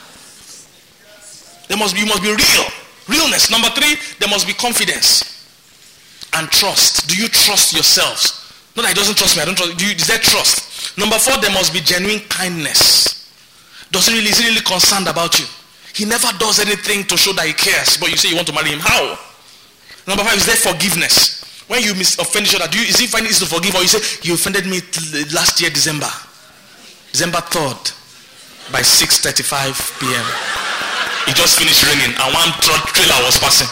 There must be, you must be real. Realness. Number three, there must be confidence and trust. Do you trust yourselves? Not that he doesn't trust me. I don't trust. Do you, is there trust? Number four, there must be genuine kindness. Does he really, is he really concerned about you? He never does anything to show that he cares, but you say you want to marry him. How? Number five, is there forgiveness? When you mis- offend each other, do you, is he finding it to forgive, or you say you offended me t- last year December, December third, by six thirty-five p.m. It just finished raining and one truck trailer was passing.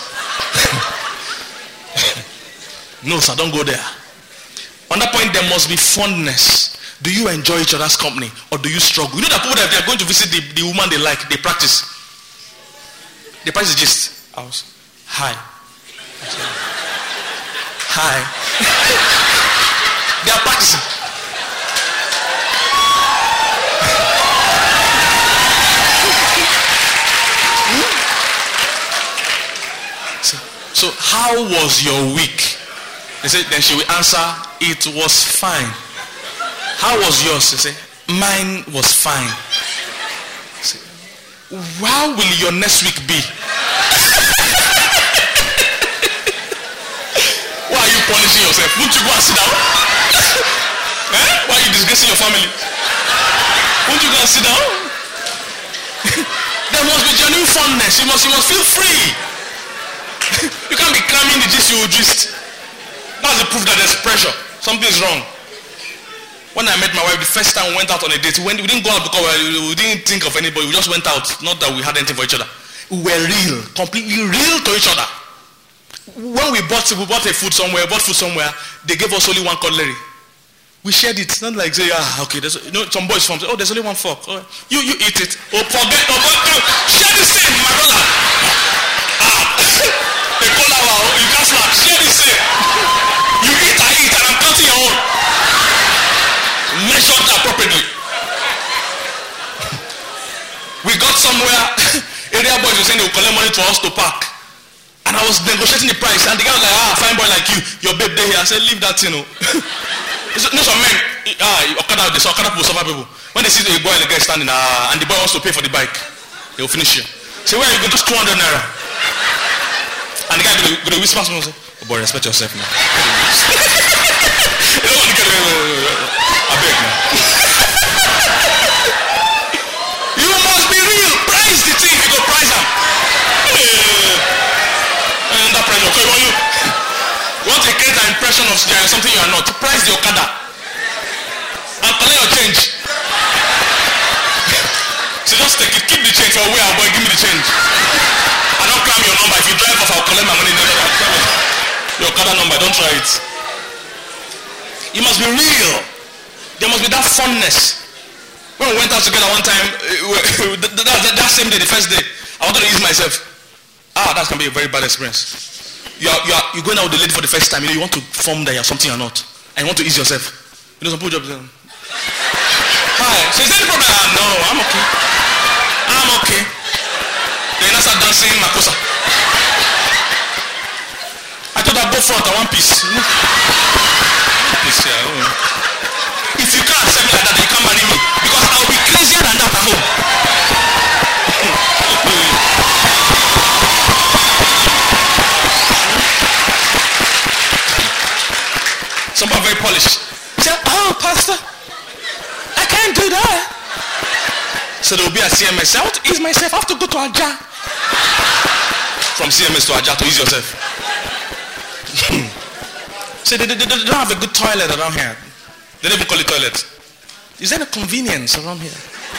No, sir, don't go there. On that point, there must be fondness. Do you enjoy each other's company or do you struggle? You know that people that they are going to visit the, the woman they like, they practice. They practice gist. I was, hi. Hi. They are practicing. so, so how was your week? They said, then she will answer, it was fine. How was yours? They say, mine was fine. Say, how will your next week be? Why are you punishing yourself? Won't you go and sit down? eh? Why are you disgracing your family? Won't you go and sit down? There must be genuine fondness. You must, you must feel free. You can't be cramming the gist you will gist. That's the proof that there's pressure. Something is wrong. When I met my wife, the first time we went out on a date, when we didn't go out because we didn't think of anybody, we just went out. Not that we had anything for each other. We were real, completely real to each other. When we bought, we bought a food somewhere, bought food somewhere, they gave us only one cutlery. We shared it. Not like say, ah, okay, there's, you know, some boys from, oh, there's only one fork. Oh, you, you eat it. Oh, forget, oh, oh, share this thing, my brother. Ah, they call out, you can't slap. Share this thing. You eat, I eat, and I'm cutting your own. Measured appropriately. We got somewhere, area boys were saying they would collect money for us to park. And I was negotiating the price, and the guy was like, ah, fine boy like you, your babe there here. I said, leave that thing. You know, some men, ah, Okada, they saw Okada people, suffer people. When they see the boy and the guy standing, ah, and the boy wants to pay for the bike, they will finish you. Say, where are you going? Just two hundred naira. And the guy going to whisper to me and say, oh boy, respect yourself, man. You don't want to get away. I beg, man. You must be real. Price the thing. You go price them. And under pressure. Okay, when you want to create an impression of something you are not, price the Okada. And collect your change. So just take it. Keep the change for where, boy. Give me the change. I don't climb your number. If you drive off, I'll collect my money. Your Okada number. Don't try it. You must be real. There must be that fondness. When we went out together one time, that, that, that same day, the first day, I wanted to ease myself. Ah, that can be a very bad experience. You are, you are you're going out with the lady for the first time. You know, you want to form that you're something you're not, and you want to ease yourself. You know, some people just hi. So is there any problem? Ah, no, I'm okay. I'm okay. Then I start dancing Makosa. I thought I'd go front at one piece. Piece, yeah. If you can't accept me like that, you can't marry me. Because I'll be crazier than that at home. Some are very polished. Say, oh, pastor, I can't do that. So there will be a C M S. I want to ease myself. I have to go to Aja. From C M S to Aja to ease yourself. So they, they, they don't have a good toilet around here. They don't even call it toilet. Is there a convenience around here?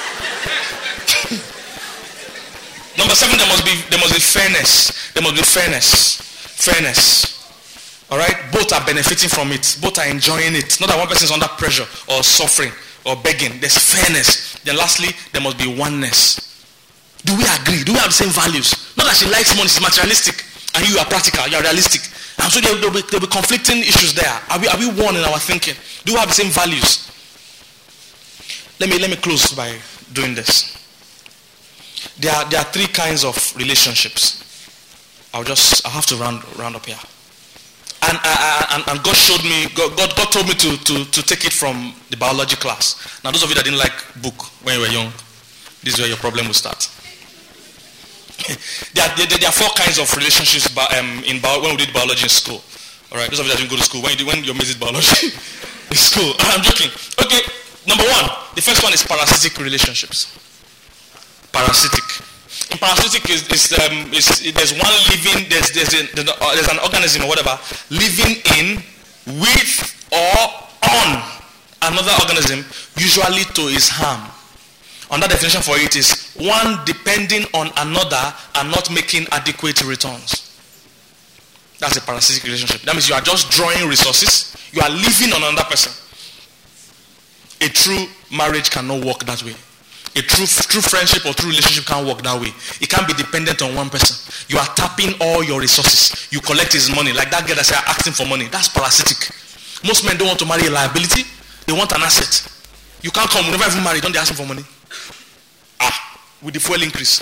Number seven, there must be there must be fairness. There must be fairness. Fairness. Alright? Both are benefiting from it. Both are enjoying it. Not that one person is under pressure or suffering or begging. There's fairness. Then lastly, there must be oneness. Do we agree? Do we have the same values? Not that she likes money, she's materialistic, and you are practical, you are realistic. And so there will be, there will be conflicting issues there. Are we, are we one in our thinking? Do we have the same values? Let me let me close by doing this. There are there are three kinds of relationships. I'll just I'll have to round round up here. And I, I, and, and God showed me. God, God God told me to, to to take it from the biology class. Now, those of you that didn't like book when you were young, this is where your problem will start. there, are, there, there are four kinds of relationships um, in bio, when we did biology in school. All right, those of you that didn't go to school, when you when you visit biology in school, I'm joking. Okay, number one, the first one is parasitic relationships. Parasitic. In parasitic is, is, um, is there's one living, there's there's, a, there's an organism or whatever living in, with, or on another organism, usually to his harm. Another definition for it is one depending on another and not making adequate returns. That's a parasitic relationship. That means you are just drawing resources. You are living on another person. A A true marriage cannot work that way. A true true friendship or true relationship can't work that way. It can't be dependent on one person. You are tapping all your resources. You collect his money. Like that girl that said, asking for money. That's parasitic. Most men don't want to marry a liability. They want an asset. You can't come, never even marry, don't they ask him for money? Ah, with the fuel increase.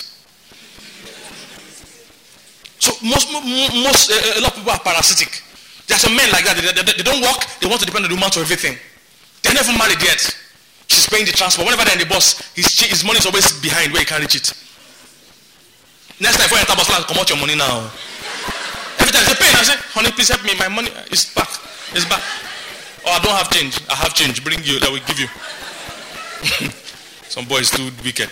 So most, most uh, a lot of people are parasitic. There are some men like that. They, they, they don't work. They want to depend on the woman for everything. They're never married yet. She's paying the transport. Whenever they're in the bus, his, his money is always behind where he can't reach it. Next time, before you enter bus, come out your money now. Every time they pay, I say, honey, please help me. My money is back. It's back. Oh, I don't have change. I have change. Bring you. That will give you. Some boys too wicked.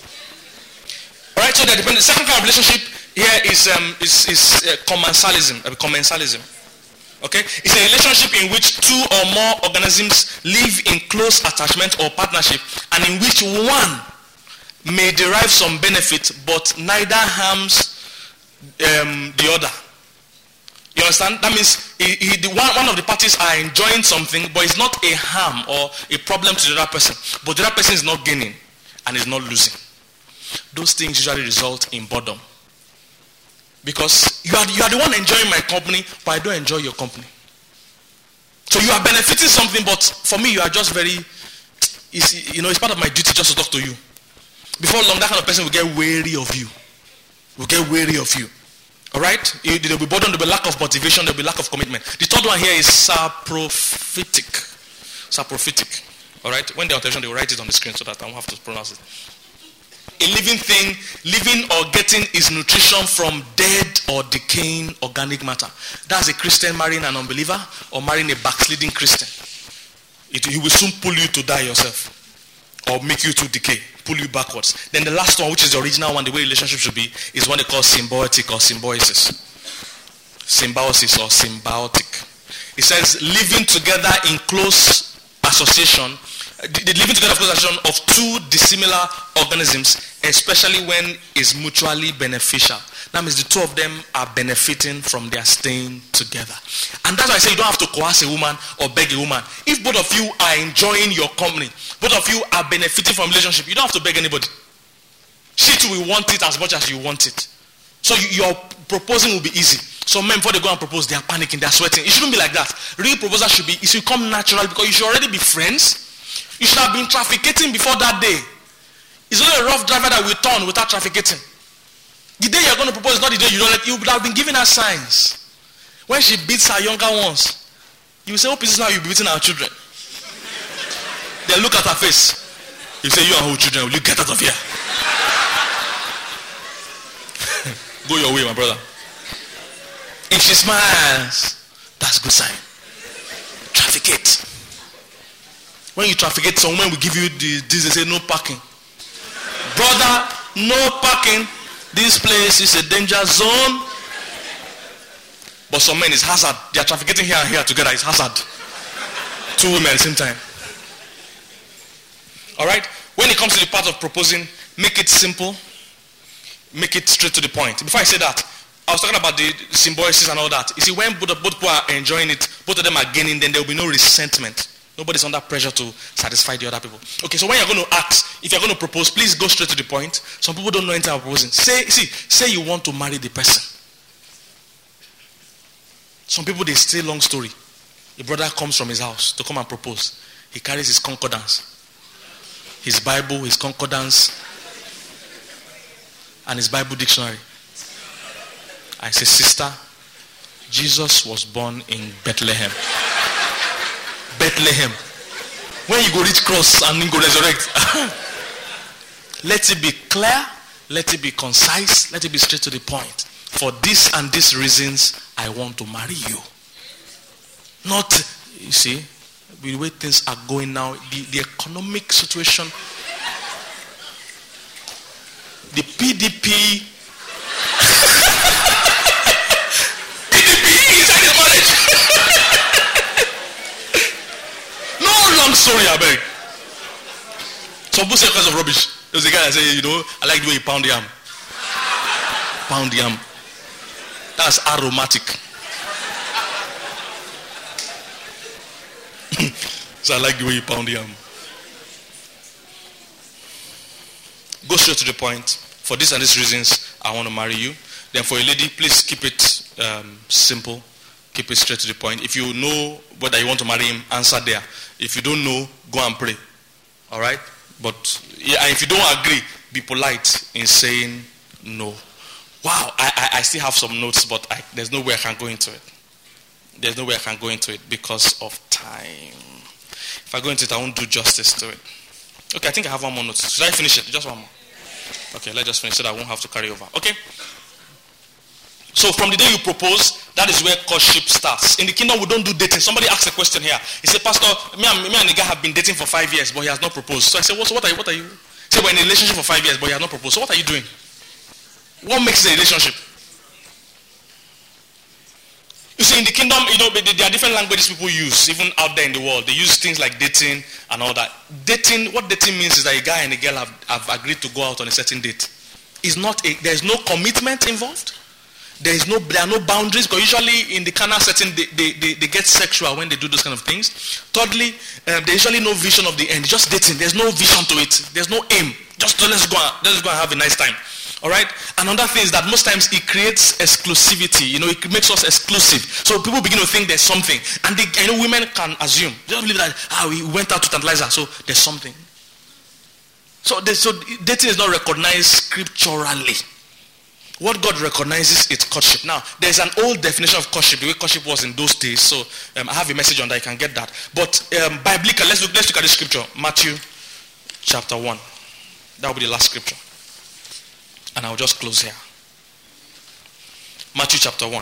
All right. So the second kind of relationship here is um, is is uh, commensalism. Uh, commensalism. Okay, it's a relationship in which two or more organisms live in close attachment or partnership, and in which one may derive some benefit, but neither harms um, the other. You understand? That means he, he, the one, one of the parties are enjoying something, but it's not a harm or a problem to the other person. But the other person is not gaining and is not losing. Those things usually result in boredom. Because you are, you are the one enjoying my company, but I don't enjoy your company. So you are benefiting something, but for me you are just very, it's, you know, it's part of my duty just to talk to you. Before long, that kind of person will get weary of you. Will get weary of you. Alright? There will be boredom, there will be lack of motivation, there will be lack of commitment. The third one here is saprophytic. Saprophytic. Alright? When they're on television, they will write it on the screen so that I don't have to pronounce it. A living thing, living or getting its nutrition from dead or decaying organic matter. That's a Christian marrying an unbeliever or marrying a backsliding Christian. It, he will soon pull you to die yourself or make you to decay, pull you backwards. Then the last one, which is the original one, the way relationship should be, is what they call symbiotic or symbiosis. Symbiosis or symbiotic. It says living together in close association, the living together of close association of two dissimilar organisms, especially when it's mutually beneficial. That means the two of them are benefiting from their staying together. And that's why I say you don't have to coerce a woman or beg a woman. If both of you are enjoying your company, both of you are benefiting from relationship, you don't have to beg anybody. She too will want it as much as you want it. So you, your proposing will be easy. Some men, before they go and propose, they are panicking, they are sweating. It shouldn't be like that. Real proposal should be, it should come natural, because you should already be friends. You should have been trafficking before that day. It's only a rough driver that will turn without trafficking. The day you're going to propose is not the day you don't let, you would have been giving her signs. When she beats her younger ones, you will say, oh, this is how you'll be beating our children. They look at her face. You say, you and whole children, will you get out of here? Go your way, my brother. If she smiles, that's a good sign. Trafficate. When you trafficate, someone will give you the, this, they say no parking. Brother, no parking. This place is a danger zone. But some men, it's hazard. They are trafficking here and here together. It's hazard. Two women at the same time. Alright? When it comes to the part of proposing, make it simple. Make it straight to the point. Before I say that, I was talking about the symbiosis and all that. You see, when both, both people are enjoying it, both of them are gaining, then there will be no resentment. Nobody's under pressure to satisfy the other people. Okay, so when you're going to ask, if you're going to propose, please go straight to the point. Some people don't know anything about proposing. Say, see, say you want to marry the person. Some people, they say long story. A brother comes from his house to come and propose. He carries his concordance, his Bible, his concordance, and his Bible dictionary. I say, sister, Jesus was born in Bethlehem. Bethlehem. When you go reach cross and you go resurrect. Let it be clear. Let it be concise. Let it be straight to the point. For this and these reasons, I want to marry you. Not, you see, the way things are going now, the, the economic situation, the P D P, P D P inside the marriage. No long story, I beg. Some people say because of rubbish. There's a guy that say, you know, I like the way you pound yam. Pound yam. That's aromatic. So I like the way you pound yam. go straight to the point. For this and these reasons, I want to marry you. Then for a lady, please keep it um, simple. Keep it straight to the point. If you know whether you want to marry him, answer there. If you don't know, go and pray. All right? But yeah, if you don't agree, be polite in saying no. Wow, I, I, I still have some notes, but I, there's no way I can go into it. There's no way I can go into it because of time. If I go into it, I won't do justice to it. Okay, I think I have one more note. Should I finish it? Just one more. Okay, let's just finish so that I won't have to carry over. Okay? So from the day you propose, that is where courtship starts. In the kingdom, we don't do dating. Somebody asked a question here. He said, Pastor, me and, me and the guy have been dating for five years, but he has not proposed. So I said, what, so what are you? What are you? He said, we're in a relationship for five years, but he has not proposed. So what are you doing? What makes a relationship? You see, in the kingdom, you know, there are different languages people use, even out there in the world. They use things like dating and all that. Dating, what dating means is that a guy and a girl have, have agreed to go out on a certain date. It's not a, there is no commitment involved. There is no, there are no boundaries, because usually in the carnal setting, they, they, they, they get sexual when they do those kind of things. Thirdly, um, there's usually no vision of the end. Just dating. There's no vision to it. There's no aim. Just let's go, let's go and have a nice time. All right. Another thing is that most times it creates exclusivity. You know, it makes us exclusive. So people begin to think there's something, and they, you know, women can assume. They don't believe that. Ah, we went out to tantalize her, so there's something. So, so dating is not recognized scripturally. What God recognizes is courtship. Now, there's an old definition of courtship, the way courtship was in those days. So um, I have a message on that. You can get that. But um, biblical, let's look. Let's look at the scripture. Matthew chapter one. That will be the last scripture. And I'll just close here. Matthew chapter one.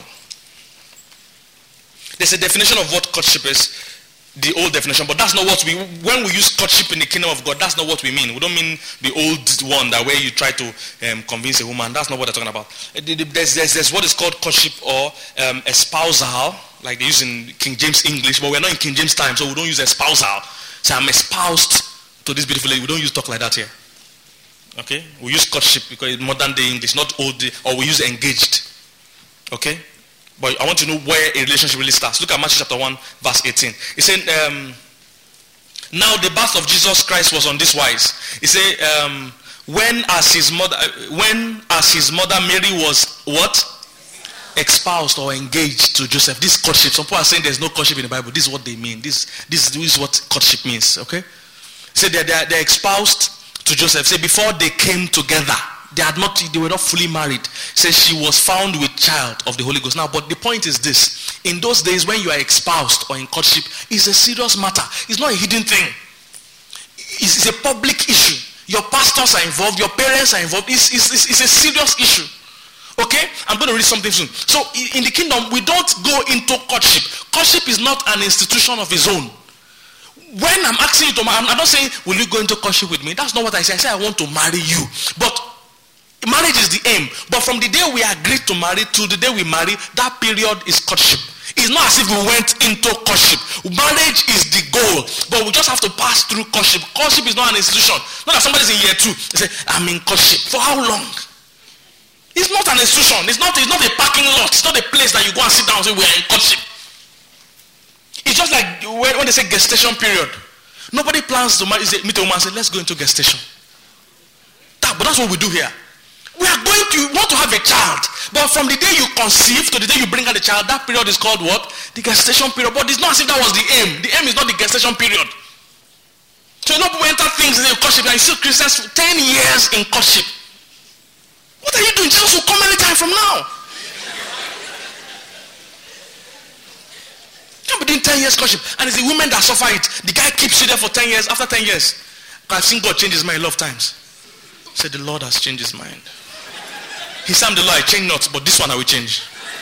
There's a definition of what courtship is, the old definition, but that's not what we, when we use courtship in the kingdom of God, that's not what we mean. We don't mean the old one, that where you try to um, convince a woman. That's not what they're talking about. There's, there's, there's what is called courtship or um, espousal, like they use in King James English, but we're not in King James time, so we don't use espousal. So I'm espoused to this beautiful lady. We don't use talk like that here. Okay? We use courtship because it's modern day English, not old day, or we use engaged. Okay? But I want to know where a relationship really starts. Look at Matthew chapter one, verse eighteen. It said, um, now the birth of Jesus Christ was on this wise. It said, um, when as his mother, when as his mother Mary was what? Espoused or engaged to Joseph. This courtship. Some people are saying there's no courtship in the Bible. This is what they mean. This, this, this is what courtship means. Okay? So they're, they're, they're espoused to Joseph. Say before they came together, they had not, they were not fully married. Says she was found with child of the Holy Ghost. Now, but the point is this: in those days when you are espoused or in courtship, it's a serious matter. It's not a hidden thing. It's, it's a public issue. Your pastors are involved. Your parents are involved. It's, it's, it's, it's a serious issue. Okay, I'm going to read something soon. So, in the kingdom, we don't go into courtship. Courtship is not an institution of its own. When I'm asking you to, I'm not saying, will you go into courtship with me? That's not what I say. I say, I want to marry you. But marriage is the aim. But from the day we agreed to marry to the day we marry, that period is courtship. It's not as if we went into courtship. Marriage is the goal. But we just have to pass through courtship. Courtship is not an institution. Not that somebody's in year two. They say, I'm in courtship. For how long? It's not an institution. It's not, it's not a parking lot. It's not a place that you go and sit down and say, we're in courtship. It's just like when, when they say gestation period. Nobody plans to marry, meet a woman and say, let's go into gestation. That, but that's what we do here. We are going to want to have a child. But from the day you conceive to the day you bring out the child, that period is called what? The gestation period. But it's not as if that was the aim. The aim is not the gestation period. So you know people enter things in courtship and you see Christians for ten years in courtship. What are you doing? Jesus will come anytime from now. Can't be doing ten years courtship. And it's the women that suffer it. The guy keeps you there for ten years. After ten years, I've seen God change his mind a lot of times. Said the Lord has changed his mind. He said, I'm the Lord, I change not, but this one I will change.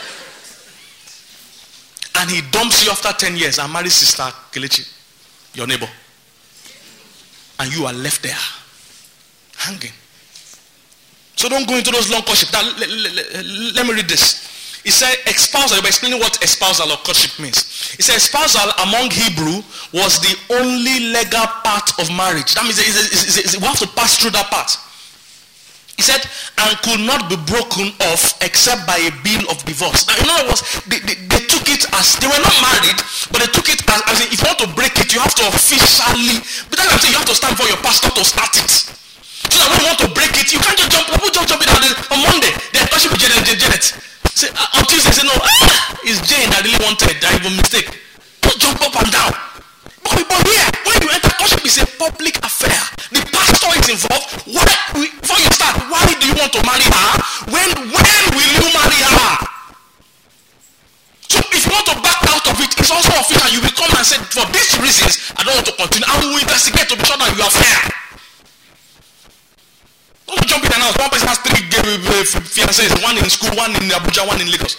And he dumps you after ten years and marries Sister Kelechi, your neighbor. And you are left there, hanging. So don't go into those long courtship. Now, let, let, let, let me read this. It said espousal. By explaining what espousal or courtship means. It said espousal among Hebrew was the only legal part of marriage. That means it's, it's, it's, it's, we have to pass through that part. He said, and could not be broken off except by a bill of divorce. Now, in other words, they, they, they took it as, they were not married, but they took it as, as in, if you want to break it, you have to officially, but that's what I'm saying, you have to stand for your pastor to start it. So that when you want to break it, you can't just jump. People just jump it out on Monday. They're touching with Janet. Janet. Say, uh, on Tuesday, say no. Ah, it's Jane that really wanted. I even mistake. Just jump up and down. But, but here, when you enter courtship, it's a public affair. The pastor is involved. Why? Before you start, why do you want to marry her? When when will you marry her? So if you want to back out of it, it's also official. You will come and say, for these reasons, I don't want to continue. I will investigate to be sure that you are fair. Don't jump in and out. One person has three uh, fiancés, one in school, one in Abuja, one in Lagos.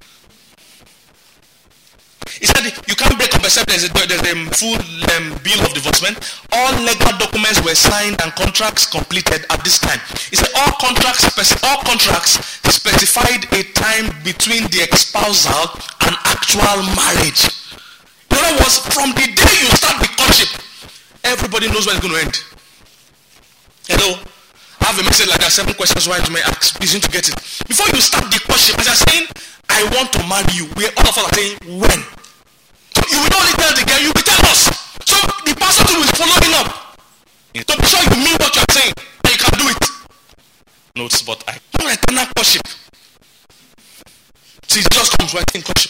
He said you can't break up except there's a, there's a full um, bill of divorcement. All legal documents were signed and contracts completed at this time. He said all contracts all contracts specified a time between the espousal and actual marriage. In other words, from the day you start the courtship, everybody knows when it's going to end. Hello? I have a message like that, seven questions why you may ask. Please to get it. Before you start the courtship, as you're saying, I want to marry you, we all of us are saying, when? You will not only tell the girl, you will tell us. So the pastor too will follow him up. To be sure you mean what you are saying, and you can do it. Notes, but I don't eternal courtship. See, it just comes right in courtship.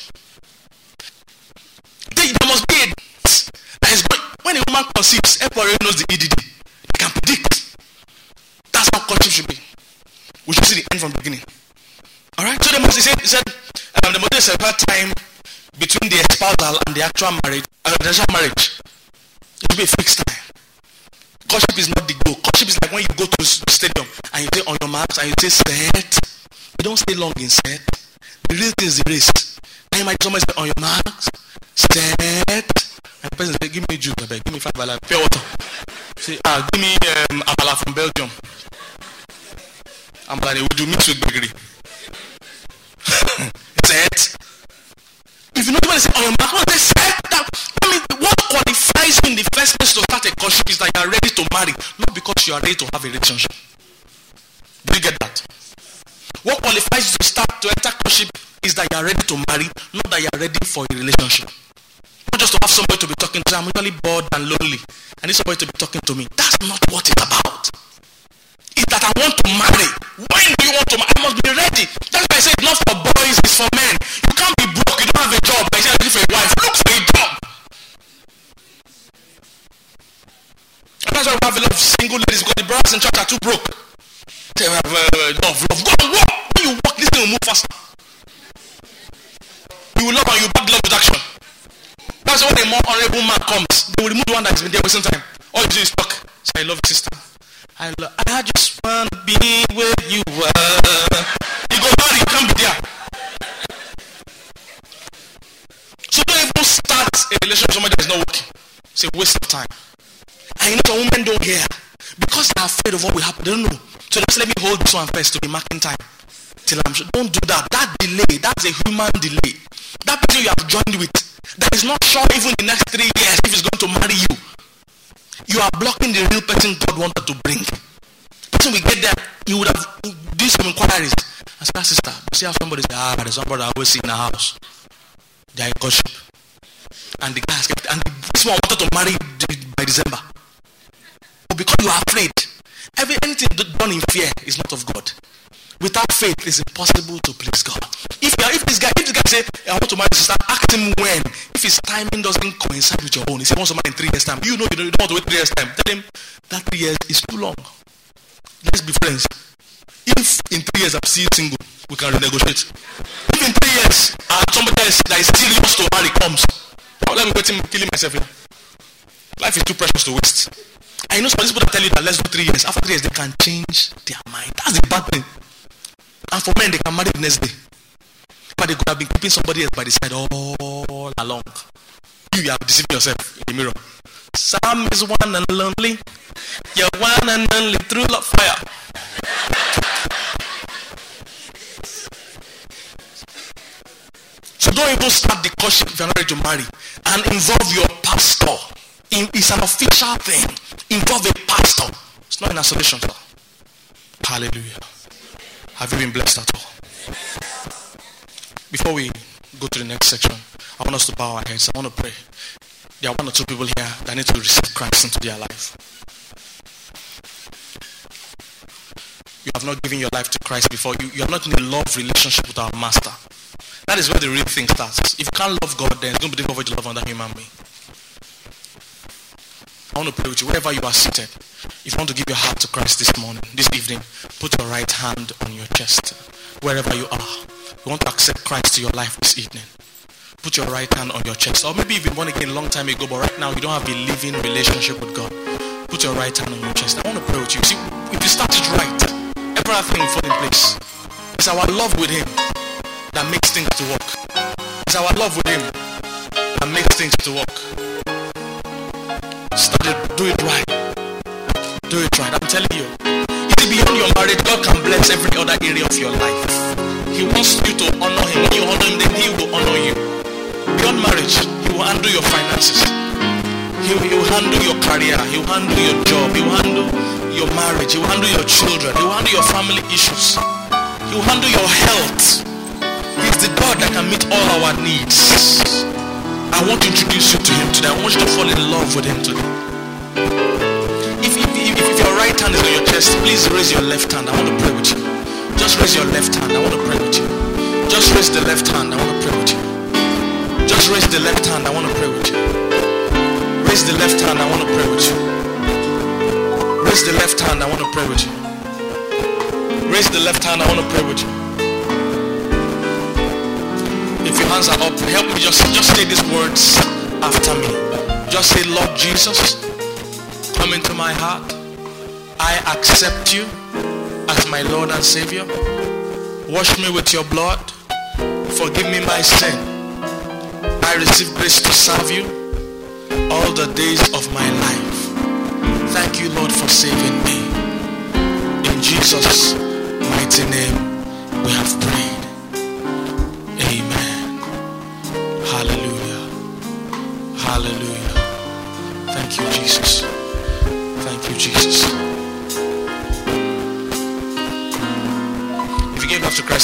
There must be a that is going. When a woman conceives, everybody knows the E D D. They can predict. That's how courtship should be. We should see the end from the beginning. Alright? So they must he said, he said um, the must be a time between the espousal and the actual marriage, uh, the actual marriage. It should be a fixed time. Courtship is not the goal. Courtship is like when you go to the stadium and you say on your marks and you say set. You don't stay long in set. The real thing is the race. Now you might someone say on your marks, set. And the person say, give me juice, baby. Give me five dollars, pure water. Say, ah, give me um, amala from Belgium. Amala, would you mix with bakery? Set. If you know what I say on your mark, what they set that. I mean, what qualifies you in the first place to start a courtship is that you are ready to marry, not because you are ready to have a relationship. Do you get that? What qualifies you to start to enter courtship is that you are ready to marry, not that you are ready for a relationship. Not just to have somebody to be talking to. I'm really bored and lonely. I need somebody to be talking to me. That's not what it's about. It's that I want to marry. When do you want to marry? I must be ready. That's why I say it's not for boys, it's for men. You can't be broke, you don't have a job, but you're looking for a wife. Look for a job. And that's why we have a lot of single ladies because the brothers in church are too broke. They have uh, love, love. Go and walk. When you walk, this thing will move faster. You will love and you back love with action. That's when a more honorable man comes. They will remove the one that has been there wasting time. All you do is talk. Say, I love you, sister. I love, I just want to be where you are. You go marry, you can't be there. So don't even start a relationship with somebody that is not working. It's a waste of time. And you know some women don't hear. Because they are afraid of what will happen. They don't know. So just let me hold this one first to be marking time. Till I'm sure. Don't do that. That delay, that's a human delay. That person you have joined with, that is not sure even in the next three years if he's going to marry you. You are blocking the real person God wanted to bring. The person we get there, you would have do some inquiries. I said, sister, you see how somebody said, ah, there's somebody I always see in the house. They are in courtship. And the guy has kept, and this one wanted to marry by December. But because you are afraid, every anything done in fear is not of God. Without faith, it's impossible to please God. If you are, if this guy, if this guy say, I want to marry sister, ask him when. If his timing doesn't coincide with your own, he says, wants to marry in three years' time. You know, you don't want to wait three years' time. Tell him that three years is too long. Let's be friends. If in three years I'm still single, we can renegotiate. If in three years uh, somebody else that is still used to marry comes, oh, let me wait him killing myself here. Life is too precious to waste. I know some people that tell you that let's do three years. After three years, they can change their mind. That's the bad thing. And for men, they can marry the next day. But they could have been keeping somebody else by the side all along. You, you are deceiving yourself in the mirror. Sam is one and lonely. You're one and only through love fire. So don't even start the courtship if you're not ready to marry. And involve your pastor. It's an official thing. Involve a pastor. It's not in isolation. Hallelujah. Have you been blessed at all? Before we go to the next section, I want us to bow our heads. I want to pray. There are one or two people here that need to receive Christ into their life. you have not given your life to Christ before. You, you are not in a love relationship with our master. That is where the real thing starts. If you can't love God, then it's going to be difficult for you to love another human being. I want to pray with you wherever you are seated. If you want to give your heart to Christ this morning, this evening, put your right hand on your chest. Wherever you are, you want to accept Christ to your life this evening. Put your right hand on your chest. Or maybe you've been born again a long time ago, but right now you don't have a living relationship with God. Put your right hand on your chest. I want to pray with you. See, if you start it right, everything will fall in place. It's our love with Him that makes things to work. It's our love with Him that makes things to work. Start it, do it right. Do it right. I'm telling you. You see, beyond your marriage, God can bless every other area of your life. He wants you to honor Him. When you honor Him, then He will honor you. Beyond marriage, He will handle your finances. He will, he will handle your career. He will handle your job. He will handle your marriage. He will handle your children. He will handle your family issues. He will handle your health. He's the God that can meet all our needs. I want to introduce you to Him today. I want you to fall in love with Him today. If, if, if, if your right hand is on your chest, please raise your left hand. I want to pray with you. Just raise your left hand. I want to pray with you. Just raise the left hand. I want to pray with you. Just raise the left hand. I want to pray with you. Raise the left hand. I want to pray with you. Raise the left hand. I want to pray with you. Raise the left hand. I want to pray with you. If your hands are up, help me just, just say these words after me. Just say, Lord Jesus, come into my heart. I accept you as my Lord and Savior. Wash me with your blood. Forgive me my sin. I receive grace to serve you all the days of my life. Thank you, Lord, for saving me. In Jesus' mighty name we have prayed. Amen. Hallelujah. Hallelujah. Thank you, Jesus. Thank you, Jesus. If you gave life to Christ